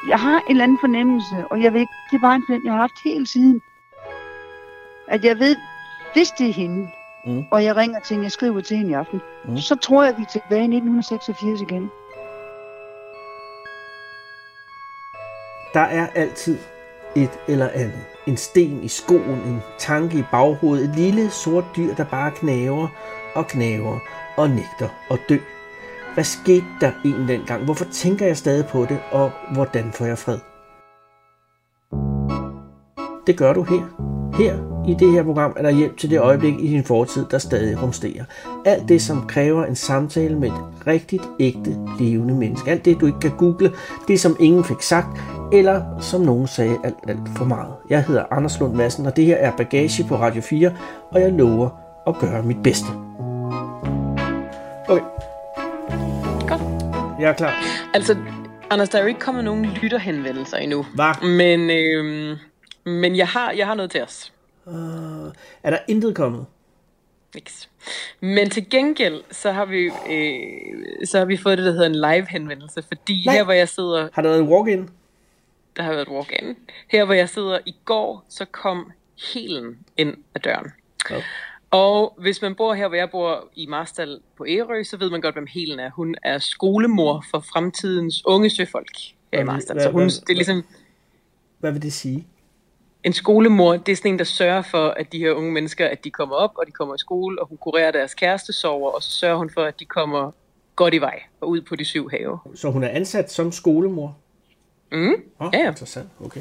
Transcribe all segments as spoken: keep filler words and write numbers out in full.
Jeg har en eller anden fornemmelse, og jeg ved ikke, det er bare en fornemmelse, jeg har haft hele tiden. At jeg ved, hvis det er hende, mm. og jeg ringer til hende, jeg skriver til hende i aften, mm. så tror jeg, vi er tilbage i nitten seksogfirs igen. Der er altid et eller andet. En sten i skoen, en tanke i baghovedet, et lille sort dyr, der bare knaver og knaver og nægter at dø. Hvad skete der egentlig dengang? Hvorfor tænker jeg stadig på det, og hvordan får jeg fred? Det gør du her. Her i det her program er der hjælp til det øjeblik i din fortid, der stadig rumsterer. Alt det, som kræver en samtale med et rigtigt, ægte, levende menneske. Alt det, du ikke kan google. Det, som ingen fik sagt, eller som nogen sagde alt, alt for meget. Jeg hedder Anders Lund Madsen, og det her er Bagage på Radio fire, og jeg lover at gøre mit bedste. Okay. Godt. Jeg er klar. Altså, Anders, der er jo ikke kommet nogen lytterhenvendelser endnu. Hvad? Men, øh, men jeg har, jeg har noget til os. Uh, er der intet kommet? Niks. Men til gengæld, så har vi, øh, så har vi fået det, der hedder en live-henvendelse. Fordi Nej. her, hvor jeg sidder... Har der været en walk-in? Der har været et walk-in. Her, hvor jeg sidder i går, så kom Helen ind ad døren. Okay. Og hvis man bor her, hvor jeg bor i Marstal på Ærø, så ved man godt, hvem Helen er. Hun er skolemor for fremtidens unge søfolk her i Marstal. Så hun, det er ligesom... Hvad vil det sige? En skolemor, det er sådan en, der sørger for, at de her unge mennesker, at de kommer op, og de kommer i skole, og hun kurerer deres kærestesorger, og så sørger hun for, at de kommer godt i vej og ud på de syv have. Så hun er ansat som skolemor? Mm, oh, ja. Interessant, okay.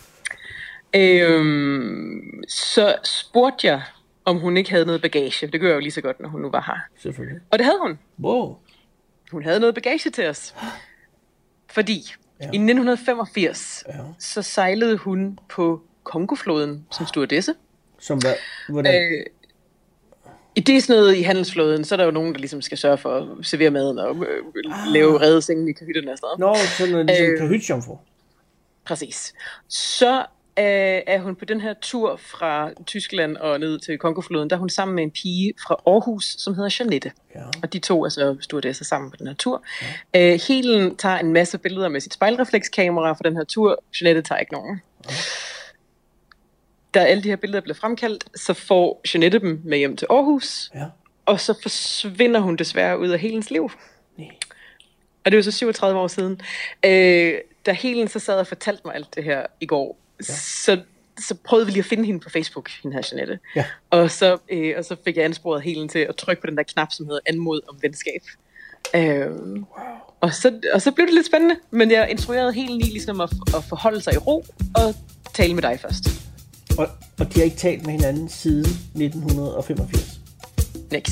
Øhm, så spurgte jeg, om hun ikke havde noget bagage. Det gør jeg jo lige så godt, når hun nu var her. Selvfølgelig. Og det havde hun. Wow. Hun havde noget bagage til os. Fordi ja. i nitten femogfirs, ja. så sejlede hun på Kongofloden som stewardesse. Som hvad? Hvordan? Øh, det er sådan noget i handelsflåden, så er der jo nogen, der ligesom skal sørge for at servere maden og øh, ah. lave reddesengen i kahytterne og sådan noget. Nå, sådan noget ligesom øh, kahytjomfru. Præcis. Så øh, er hun på den her tur fra Tyskland og ned til Kongofloden, der er hun sammen med en pige fra Aarhus, som hedder Jeanette. Ja. Og de to er så stewardesser sammen på den her tur. Ja. Øh, Helen tager en masse billeder med sit spejlreflekskamera for den her tur. Jeanette tager ikke nogen. Ja. Da alle de her billeder bliver fremkaldt, så får Jeanette dem med hjem til Aarhus, ja. og så forsvinder hun desværre ud af Helens liv. Nej. Og det er jo så syvogtredive år siden. Øh, da Helen så sad og fortalte mig alt det her i går, ja. så, så prøvede vi lige at finde hende på Facebook, hende her Jeanette. Ja. Og, så, øh, og så fik jeg ansporet Helen til at trykke på den der knap, som hedder anmod om venskab. Øh, wow. og, så, og så blev det lidt spændende, men jeg instruerede Helen i ligesom at, at forholde sig i ro og tale med dig først. Og, og de har ikke talt med hinanden siden nitten femogfirs? Niks.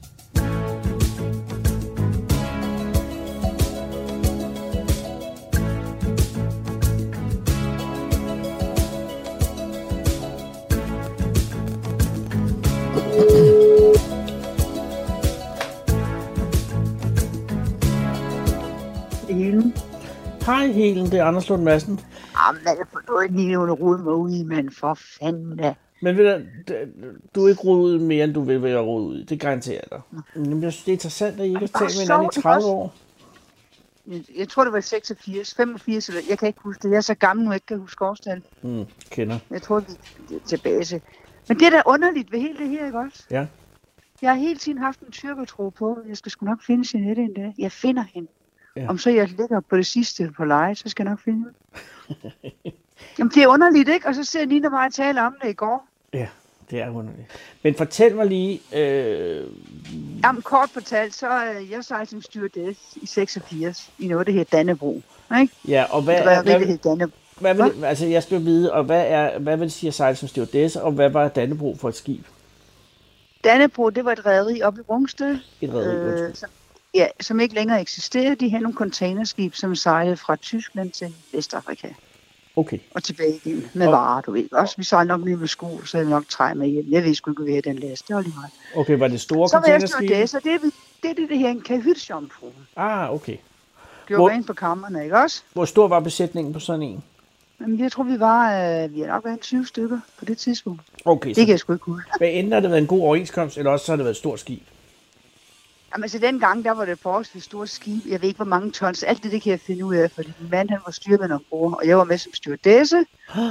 Helen. Hej Helen, det er Anders Lund Madsen. Jamen, hvad er det for noget, lige under rodet mig ud i, mand? For fanden da. Men ved du, du er ikke rodet ud mere, end du vil være rodet ud. Det garanterer jeg dig. Men jeg synes, det er interessant, at I ikke har talt med hinanden i tredive år. Jeg tror, det var seksogfirs, femogfirs, eller jeg kan ikke huske det. Jeg er så gammel, nu jeg ikke kan huske årstal. Mm, kender. Jeg tror, det er tilbage til. Men det er da underligt ved hele det her, ikke også? Ja. Jeg har hele tiden haft en tyrkertro på. Jeg skal sgu nok finde Jeanette en dag. Jeg finder hende. Ja. Om så jeg ligger på det sidste på leje, så skal jeg nok finde det. Jamen, det er underligt, ikke? Og så ser Nina mig og tale om det i går. Ja, det er underligt. Men fortæl mig lige... Øh... Jamen, kort fortalt, så er jeg sejlet som stewardess i seksogfirs, i noget, der hedder Dannebro. Ikke? Ja, og hvad... Det var hvad, det Dannebro. Hvad vil, hvad? Altså, jeg skal vide, og hvad, er, hvad vil det sige at sejle som stewardess, og hvad var Dannebro for et skib? Dannebro, det var et rederi oppe i Rungsted. Et rederi, øh, som, ja, som ikke længere eksisterer. De havde nogle containerskib, som sejlede fra Tyskland til Vestafrika. Okay. Og tilbage igen med og... varer, du ved. Også vi sejlede nok lige med sko, så havde nok træ med hjem. Jeg ved sgu ikke, hvad jeg den læste. Det var lige meget. Okay, var det store så containerskib? Så var jeg stewardess, og det er det, det, det, det her en kahytjomfru. Ah, okay. Gjorde hvor... rent på kammerne, ikke også? Hvor stor var besætningen på sådan en? Jamen, jeg tror, vi var, øh, vi har nok været tyve stykker på det tidspunkt. Okay. Det kan jeg sgu ikke huske. Men enten har det været en god overenskomst, eller også så har det været et stort skib? Jamen, altså dengang, der var det forholdsvis store skib. Jeg ved ikke, hvor mange tons. Alt det, det kan jeg finde ud af, fordi min mand, han var styrmand ombord, og jeg var med som stewardesse.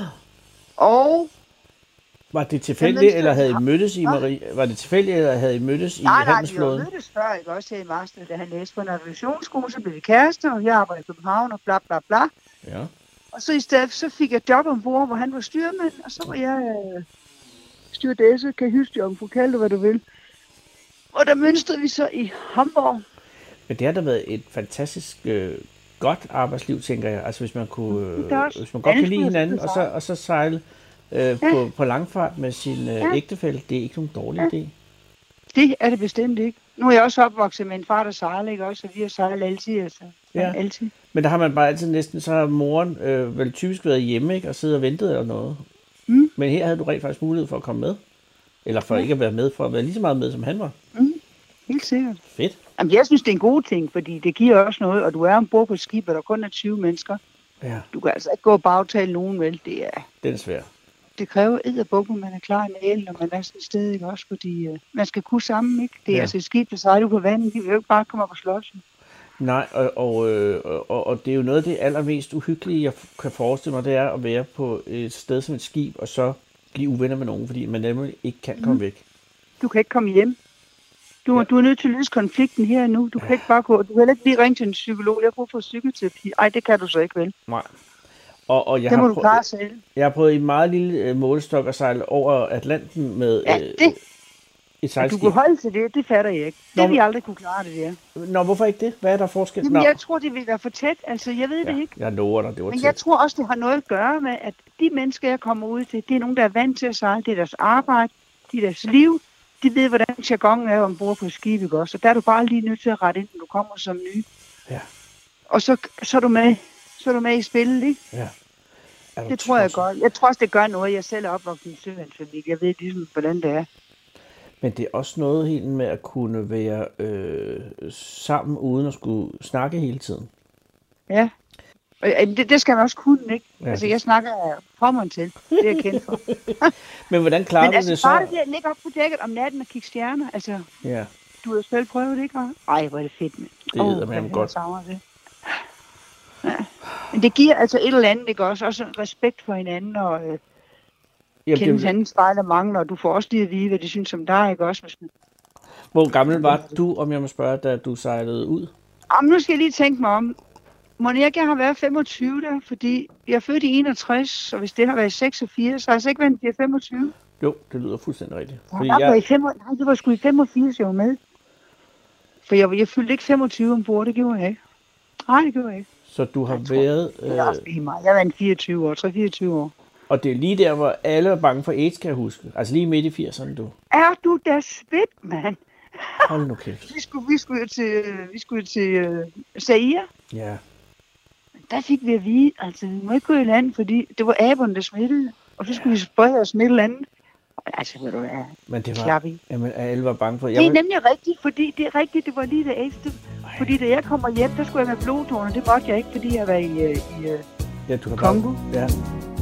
Og... Var det tilfældigt, eller havde I mødtes i Marie? Var det tilfældigt, eller havde I mødtes i handelsflåden? Nej, nej, vi mødtes før, ikke også her i Marstal, da han læste på navigationsskole, så blev vi kærester, og jeg arbejdede i København, og bla bla bla. Ja. Og så i stedet, så fik jeg job ombord, hvor han var styrmand, og så var jeg øh, stewardesse, kan hyste jer om, for kalde hvad du vil. Og der mønstrede vi så i Hamburg. Men det har da været et fantastisk øh, godt arbejdsliv, tænker jeg. Altså hvis man kunne, øh, hvis man godt kan lide hinanden, og så, og så sejle øh, ja. på, på langfart med sin øh, ja. ægtefælle, det er ikke nogen dårlig ja. idé. Det er det bestemt ikke. Nu er jeg også opvokset med en far, der sejler, ikke også? Og vi har sejlet altid, altså. Ja. altid. Men der har man bare altid næsten, så har moren øh, vel typisk været hjemme, ikke? Og siddet og ventet eller noget. Mm. Men her havde du rent faktisk mulighed for at komme med. Eller for ja. ikke at være med, for at være lige så meget med, som han var. Mm. Helt sikkert. Fedt. Jamen, jeg synes, det er en god ting, fordi det giver også noget, og du er ombord på et skib, og der kun er tyve mennesker. Ja. Du kan altså ikke gå og bagtale nogen, vel? Det er... Den er svær. Det kræver edderbuk, at man er klar i nælen, når man er sådan et sted, ikke også? Fordi uh, man skal kunne sammen, ikke? Det er ja. altså et skib, der sejler på vandet. De vil jo ikke bare komme op og slås. Nej, og, og, øh, og, og det er jo noget af det allermest uhyggelige, jeg kan forestille mig, det er at være på et sted som et skib, og så blive uvenner med nogen, fordi man nemlig ikke kan komme mm. væk. Du kan ikke komme hjem. Du, ja. du er nødt til at løse konflikten her nu. Du kan ja. ikke bare gå. Du kan heller ikke lige ringe til en psykolog. Jeg har brug for psykoterapi. Ej, det kan du så ikke, vel? Nej. Og, og jeg det må har du klare selv. Jeg har prøvet i en meget lille øh, målestok at sejle over Atlanten med ja, det. Øh, et sejlskib. Du kunne holde til det, det fatter jeg ikke. Det vil vi aldrig kunne klare det der. Nå, hvorfor ikke det? Hvad er der forskel? Jamen, jeg tror, det vil være for tæt. Altså, jeg ved ja, det ikke. Jeg lover dig, det var Men tæt. jeg tror også, det har noget at gøre med, at de mennesker, jeg kommer ud til, det er nogen, der er vant til at sejle. Det er deres arbejde, det er deres liv. De ved, hvordan jargonen er ombord på skib, ikke også? Og der er du bare lige nødt til at rette ind, når du kommer som ny. Ja. Og så, så er du med, så er du med i spillet, ikke? Ja. Det tror jeg godt. Jeg tror også, det gør noget. Jeg selv er opvokset i en søvandsfamilie. Jeg ved ligesom, hvordan det er. Men det er også noget helt med at kunne være øh, sammen, uden at skulle snakke hele tiden. Ja. Og det, det skal man også kunne, ikke? Ja. Altså, jeg snakker fra mig til. Det er jeg kendt for. Men hvordan klarer Men du altså, det så? Men altså, bare det der, ligge op på dækket om natten og kigge stjerner. Altså, ja. Du har selv prøvet det, ikke? Ej, hvor er det fedt, mand. Det hedder man oh, godt. Det. Ja. Men det giver altså et eller andet, ikke også? Også respekt for hinanden og øh, Jamen, kende det... hinandens fejl og mangler. Og du får også lige at vide, hvad de synes om dig, ikke også? Hvis man... Hvor gammel var du, om jeg må spørge, da du sejlede ud? Jamen, nu skal jeg lige tænke mig om. Monika har været femogtyve der, fordi jeg er født i enogtres, og hvis det har været seksogfirs, så har jeg ikke været, at jeg er femogtyve. Jo, det lyder fuldstændig rigtigt. Fordi jeg, jeg... Var i fem... Nej, det var sgu i femogfirs, jeg var med. For jeg, jeg fyldte ikke femogtyve ombord, det gjorde jeg ikke. Nej, det gjorde jeg ikke. Så du har jeg været... Tror, øh... Jeg har været en fireogtyve år, tre fireogtyve år. Og det er lige der, hvor alle er bange for AIDS, kan jeg huske. Altså lige midt i firserne, du. Er du da spidt, mand? Hold nu kæft. vi skulle, vi skulle til, vi skulle til uh, Zaire. Ja. Der fik vi at vide, altså vi må ikke gå i land, fordi det var aberne, der smittede. Og så skulle ja. vi sprede os med et eller andet. Altså, ved du hvad, men det var, jamen, alle var bange for... Jeg det er vil... nemlig rigtigt, fordi det er rigtigt, det var lige det ægste. Fordi da jeg kommer hjem, der skulle jeg med blodtårne, det måtte jeg ikke, fordi jeg var i, i, i ja, du Kongo. Bare... Ja.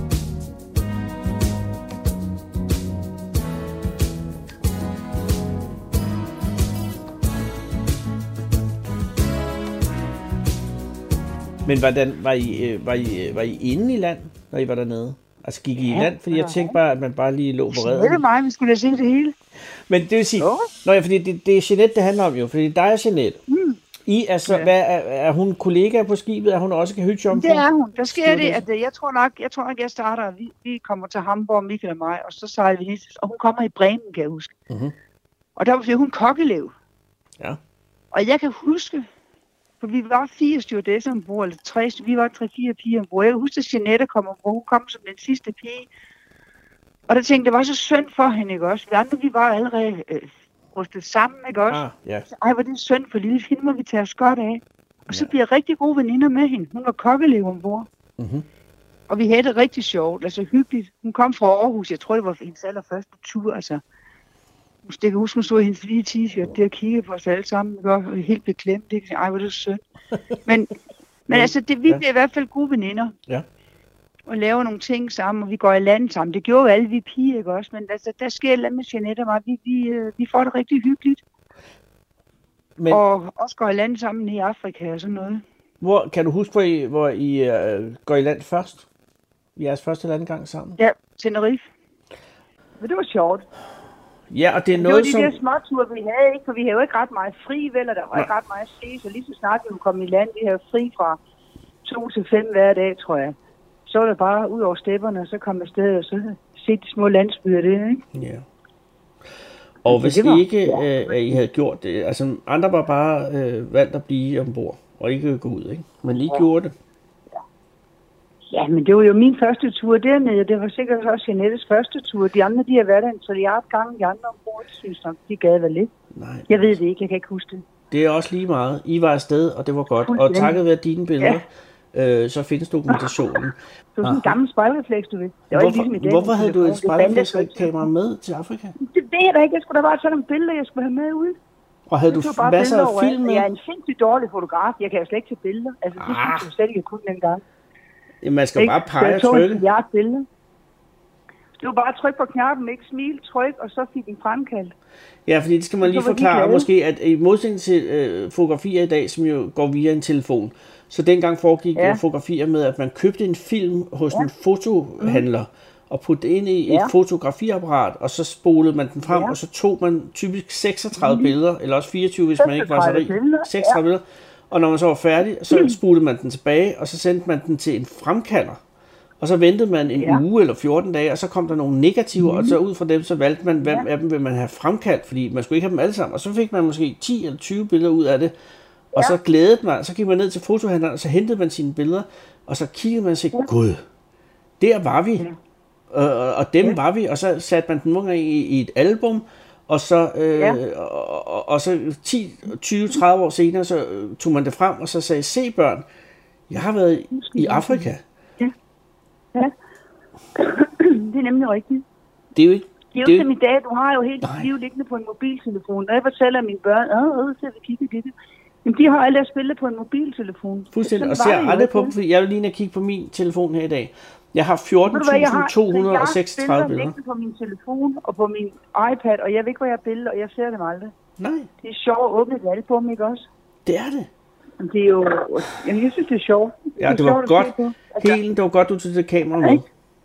Men hvordan, var I, var, I, var I inde i land, når I var dernede? Altså gik I ja, i land? Fordi jeg tænkte bare, at man bare lige lå på redden. Det er mig, vi skulle da se det hele. Men det vil sige, oh. Nå ja, fordi det, det er Jeanette, det handler om jo. Fordi dig og Jeanette, mm. I altså, ja. hvad, er, er hun kollega på skibet? Er hun også kahytjomfru? Det er hun. Der sker det, at jeg tror nok, jeg tror nok, jeg starter, vi, vi kommer til Hamburg, Michael og mig, og så sejler vi ned, og hun kommer i Bremen, kan jeg huske. Mm-hmm. Og der var hun kokkelev. Ja. Og jeg kan huske, for vi var fire stewardesser ombord, eller tre, vi var tre, fire piger ombord. Jeg kan huske, at Jeanette kom ombord, hun kom som den sidste pige. Og der tænkte, det var så synd for hende, ikke også? Vi andre, vi var allerede øh, rustet sammen, ikke også? Ah, yeah. Så, ej, hvor det synd for lille, hende må vi tage os godt af. Og så yeah. bliver jeg rigtig gode veninder med hende. Hun var kokkelev ombord. Mm-hmm. Og vi havde det rigtig sjovt, altså hyggeligt. Hun kom fra Aarhus, jeg tror, det var hendes allerførste tur, altså. Jeg kan huske, hun stod i hendes hvide t-shirt der og kiggede på os alle sammen, og helt beklemt. Ikke? Ej, hvor er det synd. Men, men altså, det, vi ja. bliver i hvert fald gode veninder. Ja. Og laver nogle ting sammen, og vi går i land sammen. Det gjorde jo alle vi piger, ikke også? Men altså, der sker et eller andet med Jeanette og mig. Vi, vi, vi får det rigtig hyggeligt. Men, og også går i land sammen i Afrika og sådan noget. Hvor, kan du huske, hvor I, hvor I uh, går i land først? I jeres første landgang sammen? Ja, Tenerife. Men det var sjovt. Ja, og det er noget, noget, det var de som... der småture, vi havde, ikke? For vi havde jo ikke ret meget fri, vel? Og der var ja. ikke ret meget se, så lige så snart vi kom i land, vi havde fri fra to til fem hver dag, tror jeg. Så var det bare ud over stepperne, og så kom afsted, og så se de små landsbyer det, ikke? Ja. Og hvis I ikke ja. øh, I havde gjort det, altså andre var bare øh, valgt at blive ombord, og ikke gå ud, ikke? Men I ja. gjorde det. Ja. ja, men det var jo min første tur dernede, og det var sikkert også Jeanettes første tur. De andre, de har været der en trilliard gange, de andre ombord, synes nok, de gad vel lidt. Nej. Jeg ved det ikke, jeg kan ikke huske det. Det er også lige meget. I var afsted, og det var godt. Og takket være dine billeder, ja. øh, så findes dokumentationen. Det var sådan en gammel spejlrefleks, du ved. Det var hvorfor, ikke ligesom i dag. Hvorfor havde du et spejlreflekskamera med til Afrika? Det ved jeg da ikke. Jeg skulle da bare tage nogle billeder, jeg skulle have med ud. Og havde du masser af film med? Jeg er en sindssygt dårlig fotograf. Jeg kan jo slet ikke tage billeder. Altså, det ah. synes jeg slet ikke, jeg kunne dengang. Jamen, man skal ikke? bare pege og trykke. Jeg tog billeder. Det var bare at trykke på knappen, ikke smil, tryk, og så fik den fremkaldt. Ja, fordi det skal man lige forklare, måske, at i modsætning til øh, fotografier i dag, som jo går via en telefon, så dengang foregik ja. fotografier med, at man købte en film hos ja. en fotohandler, mm. og puttede ind i et ja. fotografiapparat, og så spolede man den frem, ja. og så tog man typisk seksogtredive mm. billeder, eller også fireogtyve, hvis man ikke var så rig. seksogtredive ja. billeder. Og når man så var færdig, så mm. spolede man den tilbage, og så sendte man den til en fremkalder. Og så ventede man en ja. uge eller fjorten dage, og så kom der nogle negativer, mm. og så ud fra dem, så valgte man, hvem ja. af dem vil man have fremkaldt, fordi man skulle ikke have dem alle sammen. Og så fik man måske ti eller tyve billeder ud af det, og ja. så glædede man, så gik man ned til fotohandleren, og så hentede man sine billeder, og så kiggede man og sagde, ja. gud, der var vi, ja. og, og dem ja. var vi, og så satte man den nogle gange i, i et album, og så, øh, ja. og, og, og så ti, tyve, tredive år senere, så tog man det frem, og så sagde, se børn, jeg har været i Afrika. Ja, det er nemlig rigtigt. Det er jo ikke... Det er jo det... som i dag, du har jo helt dit liv liggende på en mobiltelefon. Når jeg fortæller mine børn, åh, så vi kigge det. Jamen, de har alle spillet på en mobiltelefon. Fuldstændig, og ser aldrig på dem, fordi jeg vil lige kigge på min telefon her i dag. Jeg har fjorten tusind to hundrede og seksogtredive billeder. Jeg har billeder på min telefon og på min iPad, og jeg ved ikke, hvor jeg har billeder, og jeg ser dem aldrig. Nej. Det er sjovt at åbne et album, ikke også? Det er det. Det er jo... Jamen, jeg synes, det er sjovt. Det ja, det var sjovt godt. Altså... Helen, det var godt, du tog det kamera med.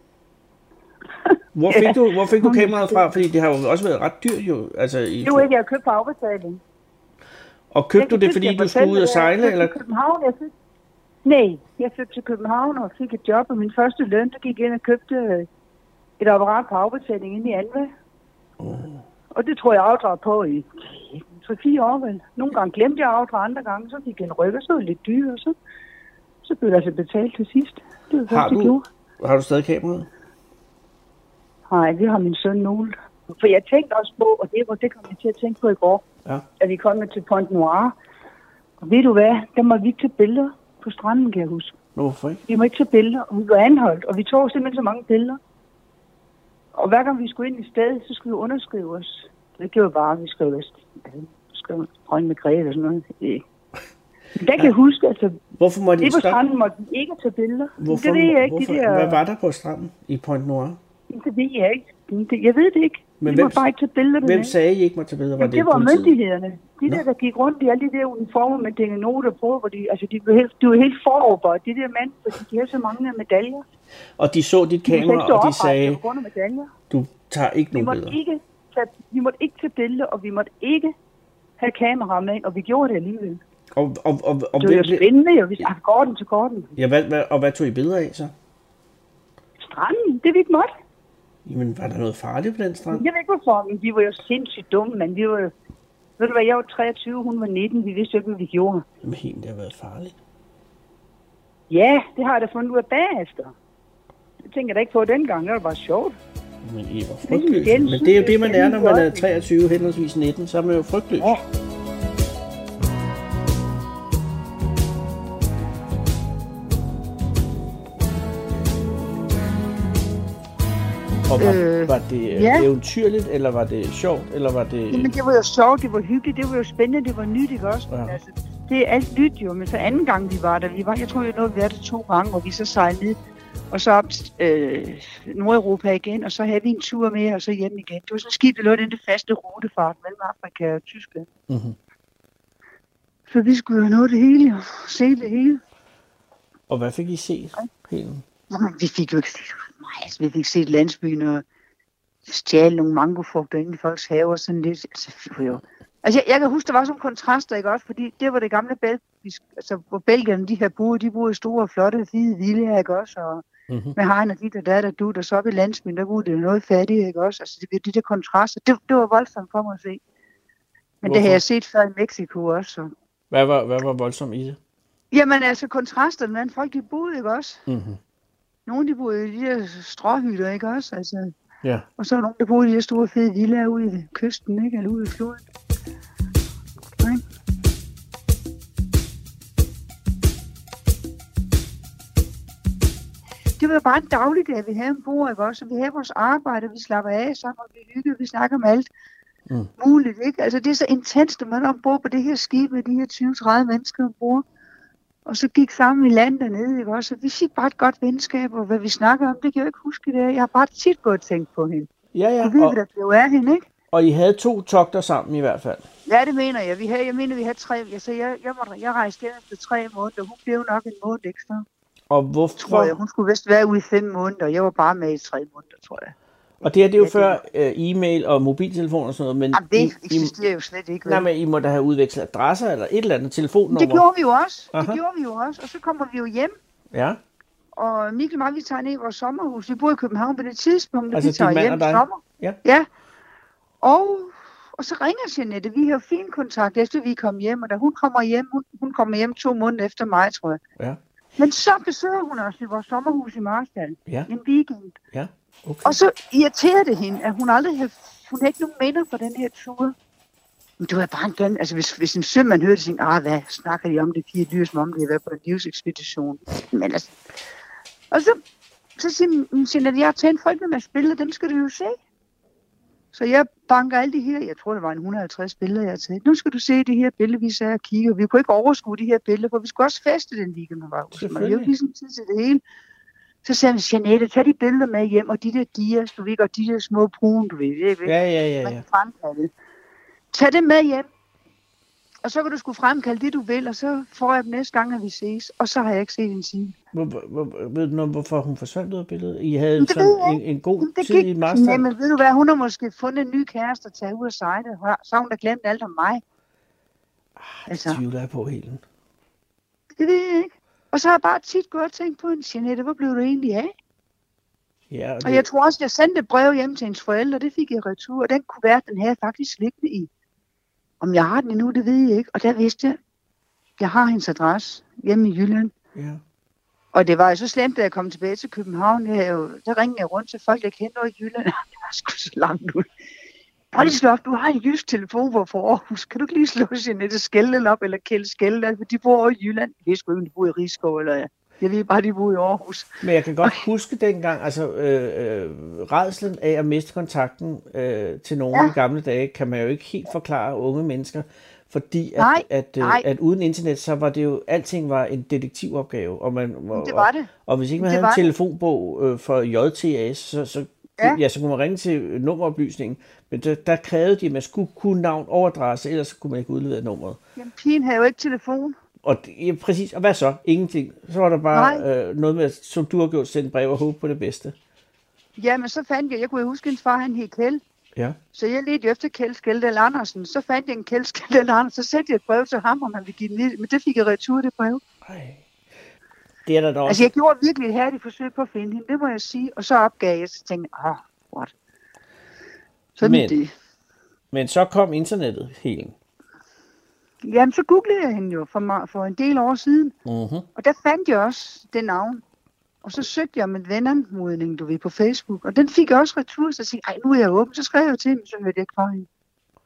Hvor fik du, hvor fik du kameraet fra? Fordi det har jo også været ret dyrt, jo. Altså, i... Det var ikke, jeg købte på afbetaling. Og købte du det, fordi du skulle ud og sejle? Eller? København, jeg fik... Nej, jeg fik til København og fik et job, og min første løn, der gik ind og købte et apparat på afbetaling inde i Anva. Oh. Og det tror jeg afdrag på i tre fire år vel. Nogle gange glemte jeg afdrag, andre gange så fik jeg en rykker, så var det lidt dyr, og så, så blev det altså betalt til sidst. Det var har, det, du, har du stadig kameraet? Nej, det har min søn nogle. For jeg tænkte også på, og det var det kom jeg til at tænke på i går, ja. at vi kom til Pointe Noire. Og ved du hvad, der må vi ikke tage billeder på stranden, kan jeg huske. Hvorfor ikke? Vi må ikke tage billeder, og vi var anholdt, og vi tog simpelthen så mange billeder. Og hver gang vi skulle ind i stedet, så skulle vi underskrive os. Det gjorde bare, at vi skrev vest. Skrev Røn med Grete og sådan noget. Det. Men der kan jeg huske, altså... Hvorfor må de det på stranden måtte vi ikke tage billeder. Hvorfor, det ved jeg ikke. Hvorfor, de der... Hvad var der på stranden i Pointe Noire? Det ved jeg ikke. Jeg ved det ikke. Men de hvem, må bare ikke tage billeder. Hvem sagde, I ikke må tage billeder? Var det, det var politiet? Myndighederne. De Nå. der, der gik rundt i alle de der uniformer med dingenoter på, hvor de, altså, de var helt, de var helt forover. De der mænd, fordi de har så mange medaljer. Og de så dit kamera, og de sagde, du tager ikke nogen billeder. Ikke tage, vi måtte ikke tage billeder, og vi måtte ikke have kamera med, og vi gjorde det alligevel. Og, og, og, og det var jo spændende, jo. Vi sagde, går den til korten. Ja, hvad, hvad, og hvad tog I billeder af så? Stranden, det vi ikke måtte. Jamen, var der noget farligt på den strand? Jeg ved ikke hvorfor, men vi var jo sindssygt dumme, men vi var jo... Ved du hvad, jeg var treogtyve, hun var nitten, vi vidste jo ikke, hvad vi gjorde. Men helt, det har været farligt. Ja, det har jeg da fundet ud af bagefter. Det tænker jeg da ikke på dengang, det var bare sjovt. Men I var frygtløse. Men det er jo det, man er, når man er treogtyve, henholdsvis nitten, så er man jo frygtløs. Ja. Og var, øh, var det ja. eventyrligt, eller var det sjovt, eller var det... Jamen, det var jo sjovt, det var hyggeligt, det var jo spændende, det var nyt, ikke også? Ja. Altså, det er alt nyt jo, men så anden gang vi var der, vi var, jeg tror, jeg nåede, vi var der to gange, hvor vi så sejlede ned, og så op øh, Nordeuropa igen, og så havde vi en tur med, og så hjem igen. Det var sådan et skib, der lå den faste rutefart mellem Afrika og Tyskland. Mm-hmm. Så vi skulle jo nå det hele, og se det hele. Og hvad fik I set? Helen? Jamen, vi fik jo ikke set nej, altså, vi fik set landsbyen og stjæle nogle mangofrugter ind i folks haver, sådan lidt. Altså, jo. altså jeg, jeg kan huske, der var sådan kontraster, ikke også? Fordi det var det gamle Belgien, altså hvor Belgierne, de her boede, de boede i store, flotte, fine villaer, ikke også? Og mm-hmm. med hegn og dit og dat og dut, og så op i landsbyen, der boede det noget fattige, ikke også? Altså det, de der kontraster, det, det var voldsomt for mig at se. Men Hvorfor? Det har jeg set før i Mexico også. Så. Hvad var, hvad var voldsomt i det? Jamen altså kontrasterne mellem folk, de boede, ikke også? Mm-hmm. Nogle, de boede i de der stråhytter, ikke også? Altså, ja. Og så er nogle, der boede i de der store fede villaer ude i kysten, ikke? Eller ude i floden. Nej. Det var bare en dagligdag, vi havde ombord, ikke også? Vi havde vores arbejde, vi slapper af sammen, og vi hygger, vi snakker om alt mm. muligt, ikke? Altså det er så intenst, at man er ombord på det her skib med de her tyve til tredive mennesker ombord. Og så gik sammen i land dernede, ikke også? Vi fik bare et godt venskab, og hvad vi snakker om, det kan jeg jo ikke huske det. Jeg har bare tit gået og tænkt på hende. Ja, ja. Du ved, hvad der blev af hende, ikke? Og I havde to togter sammen i hvert fald? Ja, det mener jeg. Vi havde, jeg mener, vi havde tre. Altså, jeg, jeg, måtte, jeg rejste hjem efter tre måneder. Hun blev nok en måned ekstra. Og hvorfor? Tror jeg. Hun skulle vist være ude i fem måneder, og jeg var bare med i tre måneder, tror jeg. Og det her, det er jo ja, før uh, e-mail og mobiltelefon og sådan noget. Men jamen, det I, eksisterer I, jo slet ikke. Nej, men I må da have udvekslet adresser eller et eller andet telefonnummer. Det gjorde vi jo også. Aha. Det gjorde vi jo også. Og så kommer vi jo hjem. Ja. Og Mikkel og mig, vi tager ned i vores sommerhus. Vi boede i København på det tidspunkt, altså, vi tager hjem i sommer. Ja. Ja. Og, og så ringer Jeanette. Vi har fin kontakt, efter vi kom hjem. Og da hun kommer hjem, hun, hun kommer hjem to måneder efter mig, tror jeg. Ja. Men så besøger hun os i vores sommerhus i Marstal. Ja. En weekend. Ja. Okay. Og så irriterer det hende, at hun aldrig har, hun har ikke nogen minder for den her tur. Men det var bare en gang, altså hvis, hvis en sømand hørte sig, ah, hvad snakker de om det fire dyr, som om de har været på en livsekspedition. Men altså, og så, så siger hun, at jeg har tændt folk med at spille, dem skal du jo se. Så jeg banker alle de her, jeg tror det var en et hundrede og halvtreds billeder, jeg har taget. Nu skal du se de her billeder, vi sagde og kigge. Vi kunne ikke overskue de her billeder, for vi skulle også feste den weekend, man var hos mig. Jeg havde ligesom tid til det hele. Så sagde han, Jeanette, tag de billeder med hjem, og de der dias, du ved, og de der små brune, du ved, det ja, ja, ja, ja. Man fremkalde. Tag det med hjem, og så kan du sgu fremkalde det, du vil, og så får jeg dem næste gang, at vi ses, og så har jeg ikke set en side. Hvor, hvor, ved du noget, hvorfor hun forsvandt ud af billedet? I havde sådan en, en god det tid gik, i Marstal? Nej, men ved du hvad, hun har måske fundet en ny kæreste og taget ud af sejde, så har hun da glemt alt om mig. Ah, altså. Det tvivler jeg på, Helen. Det ved jeg ikke. Og så har jeg bare tit gået og tænkt på en, Jeanette, hvor blev du egentlig af? Ja, og, det... og jeg tror også, jeg sendte et brev hjem til hendes forældre, det fik jeg retur, og den kunne være, at den her faktisk liggende i. Om jeg har den endnu, det ved jeg ikke. Og der vidste jeg, jeg har hendes adresse hjemme i Jylland. Ja. Og det var jo så slemt, da jeg kom tilbage til København. Jeg jo, der ringede jeg rundt til folk, jeg kendte over i Jylland. Det var sgu så langt ud. Prøv lige slå op, du har en jysk telefon, hvor for Aarhus. Kan du ikke lige slå Jeanette Skelde op, eller Kjeld Skelde? Altså, de bor over i Jylland. Jeg ved sgu ikke, de bor i Rigskov, eller ja. Jeg ved bare, de bor i Aarhus. Men jeg kan godt huske dengang, altså øh, øh, rædslen af at miste kontakten øh, til nogle ja. af de gamle dage, kan man jo ikke helt forklare unge mennesker. Fordi at, nej, at, øh, at uden internet, så var det jo, alting var en detektivopgave. Og man, og, det var det. Og, og hvis ikke man det havde en telefonbog øh, for J T A, så, så, ja. Ja, så kunne man ringe til nummeroplysningen. Men der, der krævede de, at man skulle kunne navn og adresse, ellers kunne man ikke udlevere nummeret. Jamen, pigen havde jo ikke telefon. Og ja, præcis, og hvad så? Ingenting. Så var der bare øh, noget med, som du har gjort, sendt brev og håbe på det bedste. Ja, men så fandt jeg, jeg kunne jo huske, at hendes far, han hed Kjeld. Ja. Så jeg ledte efter Kjeld Skeldal Andersen. Så fandt jeg en Kjeld Skeldal Andersen, så sendte jeg et brev til ham, om han ville give den videre. Men det fik jeg retur, det brev. Ej. Det er der da også. Altså, jeg gjorde virkelig et hærdigt forsøg på at finde hende, det må jeg sige. Og så opgav jeg, så tænkte jeg, åh, oh, what? Sådan men, det. Men så kom internettet, Helen. Jamen, så googlede jeg hende jo for, for en del år siden. Uh-huh. Og der fandt jeg også det navn. Og så søgte jeg om en venanmodning, du ved, på Facebook. Og den fik jeg også retur, så jeg tænkte, ej, nu er jeg åben. Så skrev jeg til hende, så hørte jeg ikke fra hende.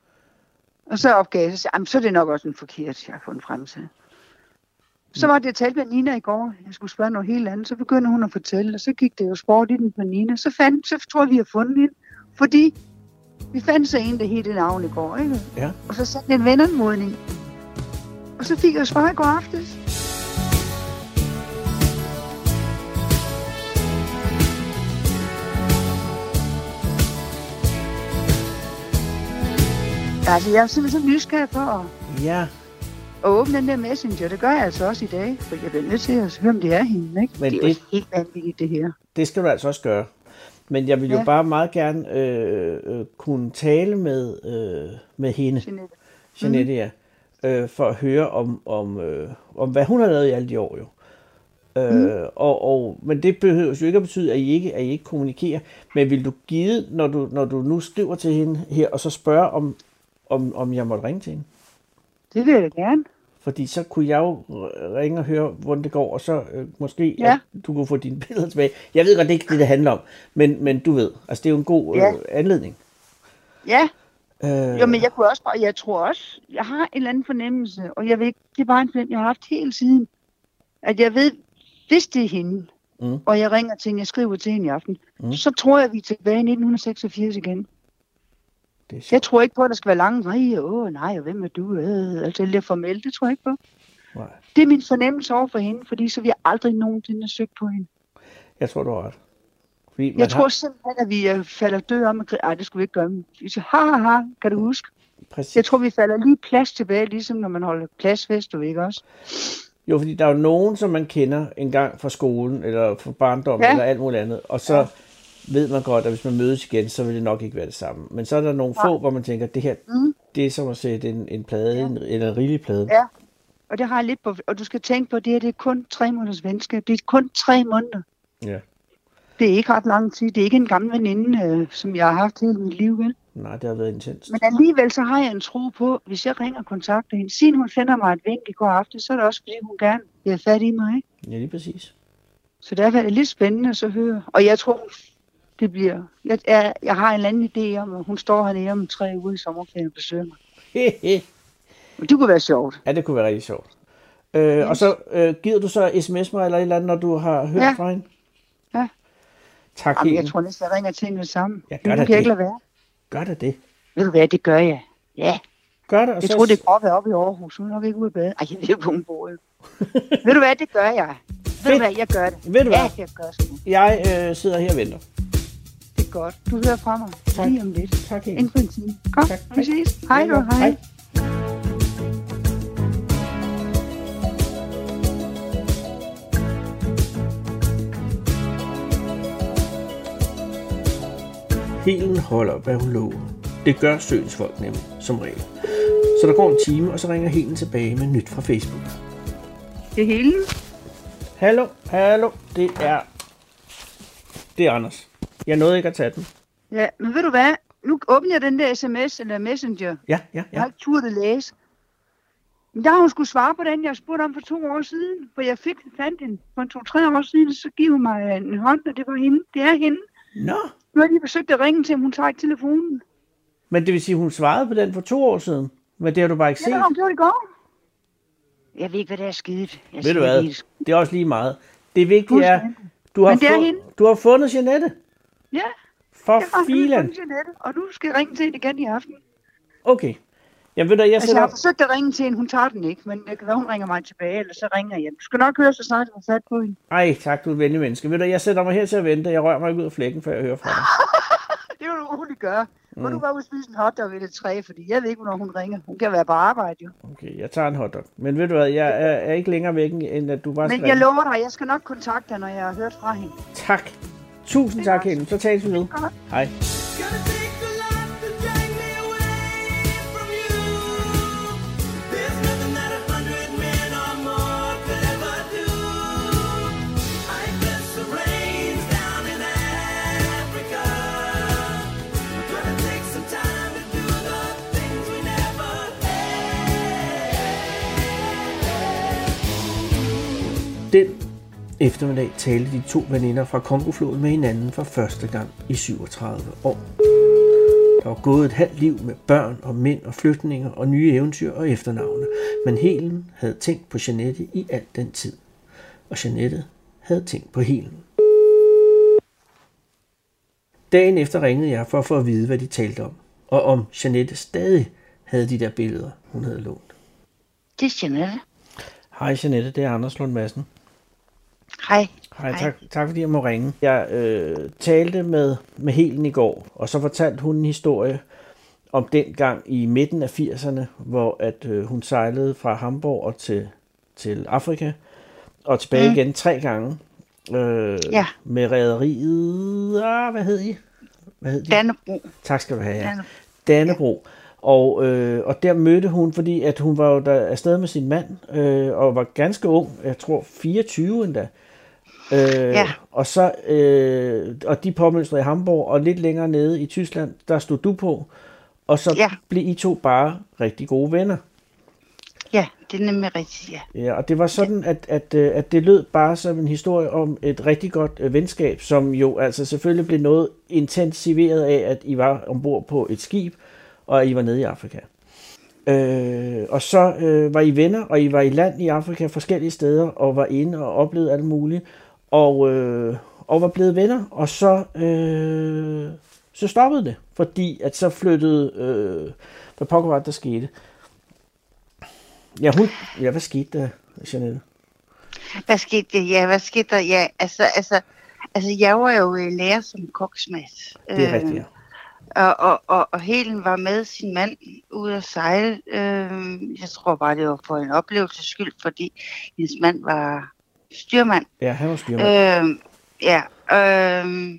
Og så opgav jeg, så sagde, så er det nok også en forkert, jeg har fundet frem til. Så var det, jeg talte med Nina i går. Jeg skulle spørge noget helt andet. Så begyndte hun at fortælle, og så gik det jo sport i den på Nina. Så, fandt, så tror jeg, vi har fundet hende. Fordi vi fandt så en, der hed det navn i går, ikke? Ja. Og så sendte jeg en venanmodning. Og så fik jeg svar i går aftes. Altså, jeg er simpelthen så nysgerrig for at, ja. at åbne den der messenger. Det gør jeg altså også i dag, for jeg bliver nødt til at høre, om det er hende, ikke? Men det er det, jo helt vanvittigt, det her. Det skal du altså også gøre. Men jeg vil ja. jo bare meget gerne øh, øh, kunne tale med, øh, med hende. Jeanette. Jeanette, mm. ja. Øh, for at høre om, om, øh, om, hvad hun har lavet i alle de år, jo. Øh, mm. og, og, men det behøver jo ikke at betyde, at I ikke, at I ikke kommunikerer. Men vil du give, når du, når du nu skriver til hende her, og så spørge, om, om, om jeg måtte ringe til hende? Det vil jeg gerne. Fordi så kunne jeg jo ringe og høre, hvordan det går, og så øh, måske, ja. at du kunne få dine billeder tilbage. Jeg ved godt, det er ikke det, det handler om, men, men du ved, altså det er jo en god øh, ja. anledning. Ja, øh... jo, men jeg kunne også bare, jeg tror også, jeg har en eller anden fornemmelse, og jeg ved ikke, det er bare en fornemmelse, jeg har haft hele tiden, at jeg ved, hvis det er hende, mm. og jeg ringer til hende, jeg skriver til hende i aften, mm. så tror jeg, vi er tilbage i nitten seksogfirs igen. Jeg tror ikke på, at der skal være lange, nej, åh, nej, og hvem er du? Øh, altså, det er formelt, det tror jeg ikke på. Nej. Det er min fornemmelse over for hende, fordi så vi aldrig nogensinde søgt på hende. Jeg tror, du har ret. Fordi jeg tror har... simpelthen, at vi falder død om, at ej, det skulle vi ikke gøre. Vi siger, ha, ha, ha, kan du huske? Præcis. Jeg tror, vi falder lige plads tilbage, ligesom når man holder pladsfest, du ikke også? Jo, fordi der er jo nogen, som man kender en gang fra skolen, eller fra barndom, ja. eller alt muligt andet, og så... Ja. ved man godt, at hvis man mødes igen, så vil det nok ikke være det samme. Men så er der nogle ja. få, hvor man tænker, at det her, mm. det er som at sætte en, en plade, ja. en, eller en rigelig plade. Ja, og det har jeg lidt på. Og du skal tænke på, at det her, det er kun tre måneders venskab. Det er kun tre måneder. Ja. Det er ikke ret lang tid. Det er ikke en gammel veninde, øh, som jeg har haft hele mit liv, vel? Nej, det har været intenst. Men alligevel så har jeg en tro på, hvis jeg ringer og kontakter hende, siden hun sender mig et vink i går aften, så er det også, fordi hun gerne vil have fat i mig, ikke? Ja, lige præcis. Så derfor er det lidt spændende at så høre. Og jeg tror... Det bliver... Jeg, jeg, jeg har en eller anden idé om, at hun står hernede om tre uger i sommerferien og besøger mig. Det kunne være sjovt. Ja, det kunne være rigtig sjovt. Øh, yes. Og så øh, giver du så sms mig eller et eller andet, når du har hørt ja. fra hende? Ja. Tak. Jamen, jeg tror næsten, jeg ringer til hende sammen. Ja, gør det. Kan jeg ikke lade være. Gør det det? Ved du hvad, det gør jeg. Ja. Gør det, og jeg så... tror, det er godt oppe i Aarhus. Hun er nok ikke ude at bade. Ej, jeg ved ikke, hvor hun bor. Ved du hvad, det gør jeg. Ved du hvad, jeg gør det. Ved du hvad? Ja, jeg gør det. Jeg øh, sidder her og venter. Det er godt. Du hører fra mig. Tak. Lige om lidt. Tak, inden for en time. Godt, tak. Vi ses. Hej du, hej. hej. Helen holder, hvad hun lover. Det gør søens folk nemlig, som regel. Så der går en time, og så ringer Helen tilbage med nyt fra Facebook. Det er Helen. Hallo, hallo. Det er... Det er Anders. Jeg nåede ikke at tage den. Ja, men ved du hvad? Nu åbner jeg den der sms eller messenger. Ja, ja, ja. Jeg har ikke turde at læse. Men der har hun skulle svare på den, jeg spurgte om for to år siden. For jeg fik fandt den for to-tre år siden, så giv hun mig en hånd, og det var hende. Det er hende. Nå. Nu har de forsøgt at ringe til, om hun tager ikke telefonen. Men det vil sige, hun svarede på den for to år siden? Men det har du bare ikke set? Ja, det har hun gjort i går. Jeg ved ikke, hvad der er sket. Jeg ved du hvad? Helt... Det er også lige meget. Det vigtige er, du har, det er fu- du har fundet Jeanette. Ja. For filan. Og du skal ringe til hende igen i aften. Okay. Jamen, ved du, jeg, altså, sætter... jeg har forsøgt at ringe til hende, hun tager den ikke, men det kan være, hun ringer mig tilbage, eller så ringer jeg. Du skal nok høre, så snart jeg har fat på hende. Ej, tak, du er et venlig menneske. Ved du, jeg sætter mig her til at vente. Jeg rører mig ikke ud af flækken, før jeg hører fra dig. Det vil du roligt gøre. Mm. Må du bare ud og spise en hotdog ved det træ, fordi jeg ved ikke, hvornår hun ringer. Hun kan være på arbejde, jo. Okay, jeg tager en hotdog. Men ved du hvad, jeg er, er ikke længere væk, end at du bare skal Men jeg lover dig, jeg skal nok kontakte dig, når jeg har hørt fra hende. Tak. Tusind tak, Helen. Så tales vi ved. Hej. Den eftermiddag talte de to veninder fra Kongofloden med hinanden for første gang i syvogtredive år. Der var gået et halvt liv med børn og mænd og flytninger og nye eventyr og efternavne, men Helen havde tænkt på Jeanette i al den tid, og Jeanette havde tænkt på Helen. Dagen efter ringede jeg for at få at vide, hvad de talte om, og om Jeanette stadig havde de der billeder, hun havde lånt. Det er Jeanette. Hej Jeanette, det er Anders Lund Madsen. Hej. Hej, tak, tak fordi jeg må ringe. Jeg øh, talte med, med Helen i går, og så fortalte hun en historie om den gang i midten af firserne, hvor at øh, hun sejlede fra Hamburg og til, til Afrika, og tilbage mm. igen tre gange. Øh, ja. Med rederiet... Ah, hvad hed I? Hvad hed de? Dannebro. Tak skal du have, ja. Dannebro. Ja. Og, øh, og der mødte hun, fordi at hun var jo der afsted med sin mand, øh, og var ganske ung, jeg tror fireogtyve endda. Øh, ja. Og så øh, og de påmønstrede i Hamburg, og lidt længere nede i Tyskland, der stod du på, og så ja. blev I to bare rigtig gode venner. Ja, det er nemlig rigtigt, ja. Ja, og det var sådan, at, at, at det lød bare som en historie om et rigtig godt venskab, som jo altså selvfølgelig blev noget intensiveret af, at I var ombord på et skib, og at I var nede i Afrika. Øh, og så øh, var I venner, og I var i land i Afrika forskellige steder, og var inde og oplevede alt muligt, og, øh, og var blevet venner, og så, øh, så stoppede det, fordi at så flyttede, øh, hvad pokker var det, der skete? Ja, hun, ja, hvad skete der, Jeanette? Hvad skete der? Ja, hvad skete der? Ja, altså, altså, altså jeg var jo lærer som koksmat. Det er rigtigt, ja. Og, og, og, og Helen var med sin mand ude at sejle. Øh, jeg tror bare, det var for en oplevelses skyld, fordi hendes mand var styrmand. Ja, han var styrmand. Øh, ja, øh,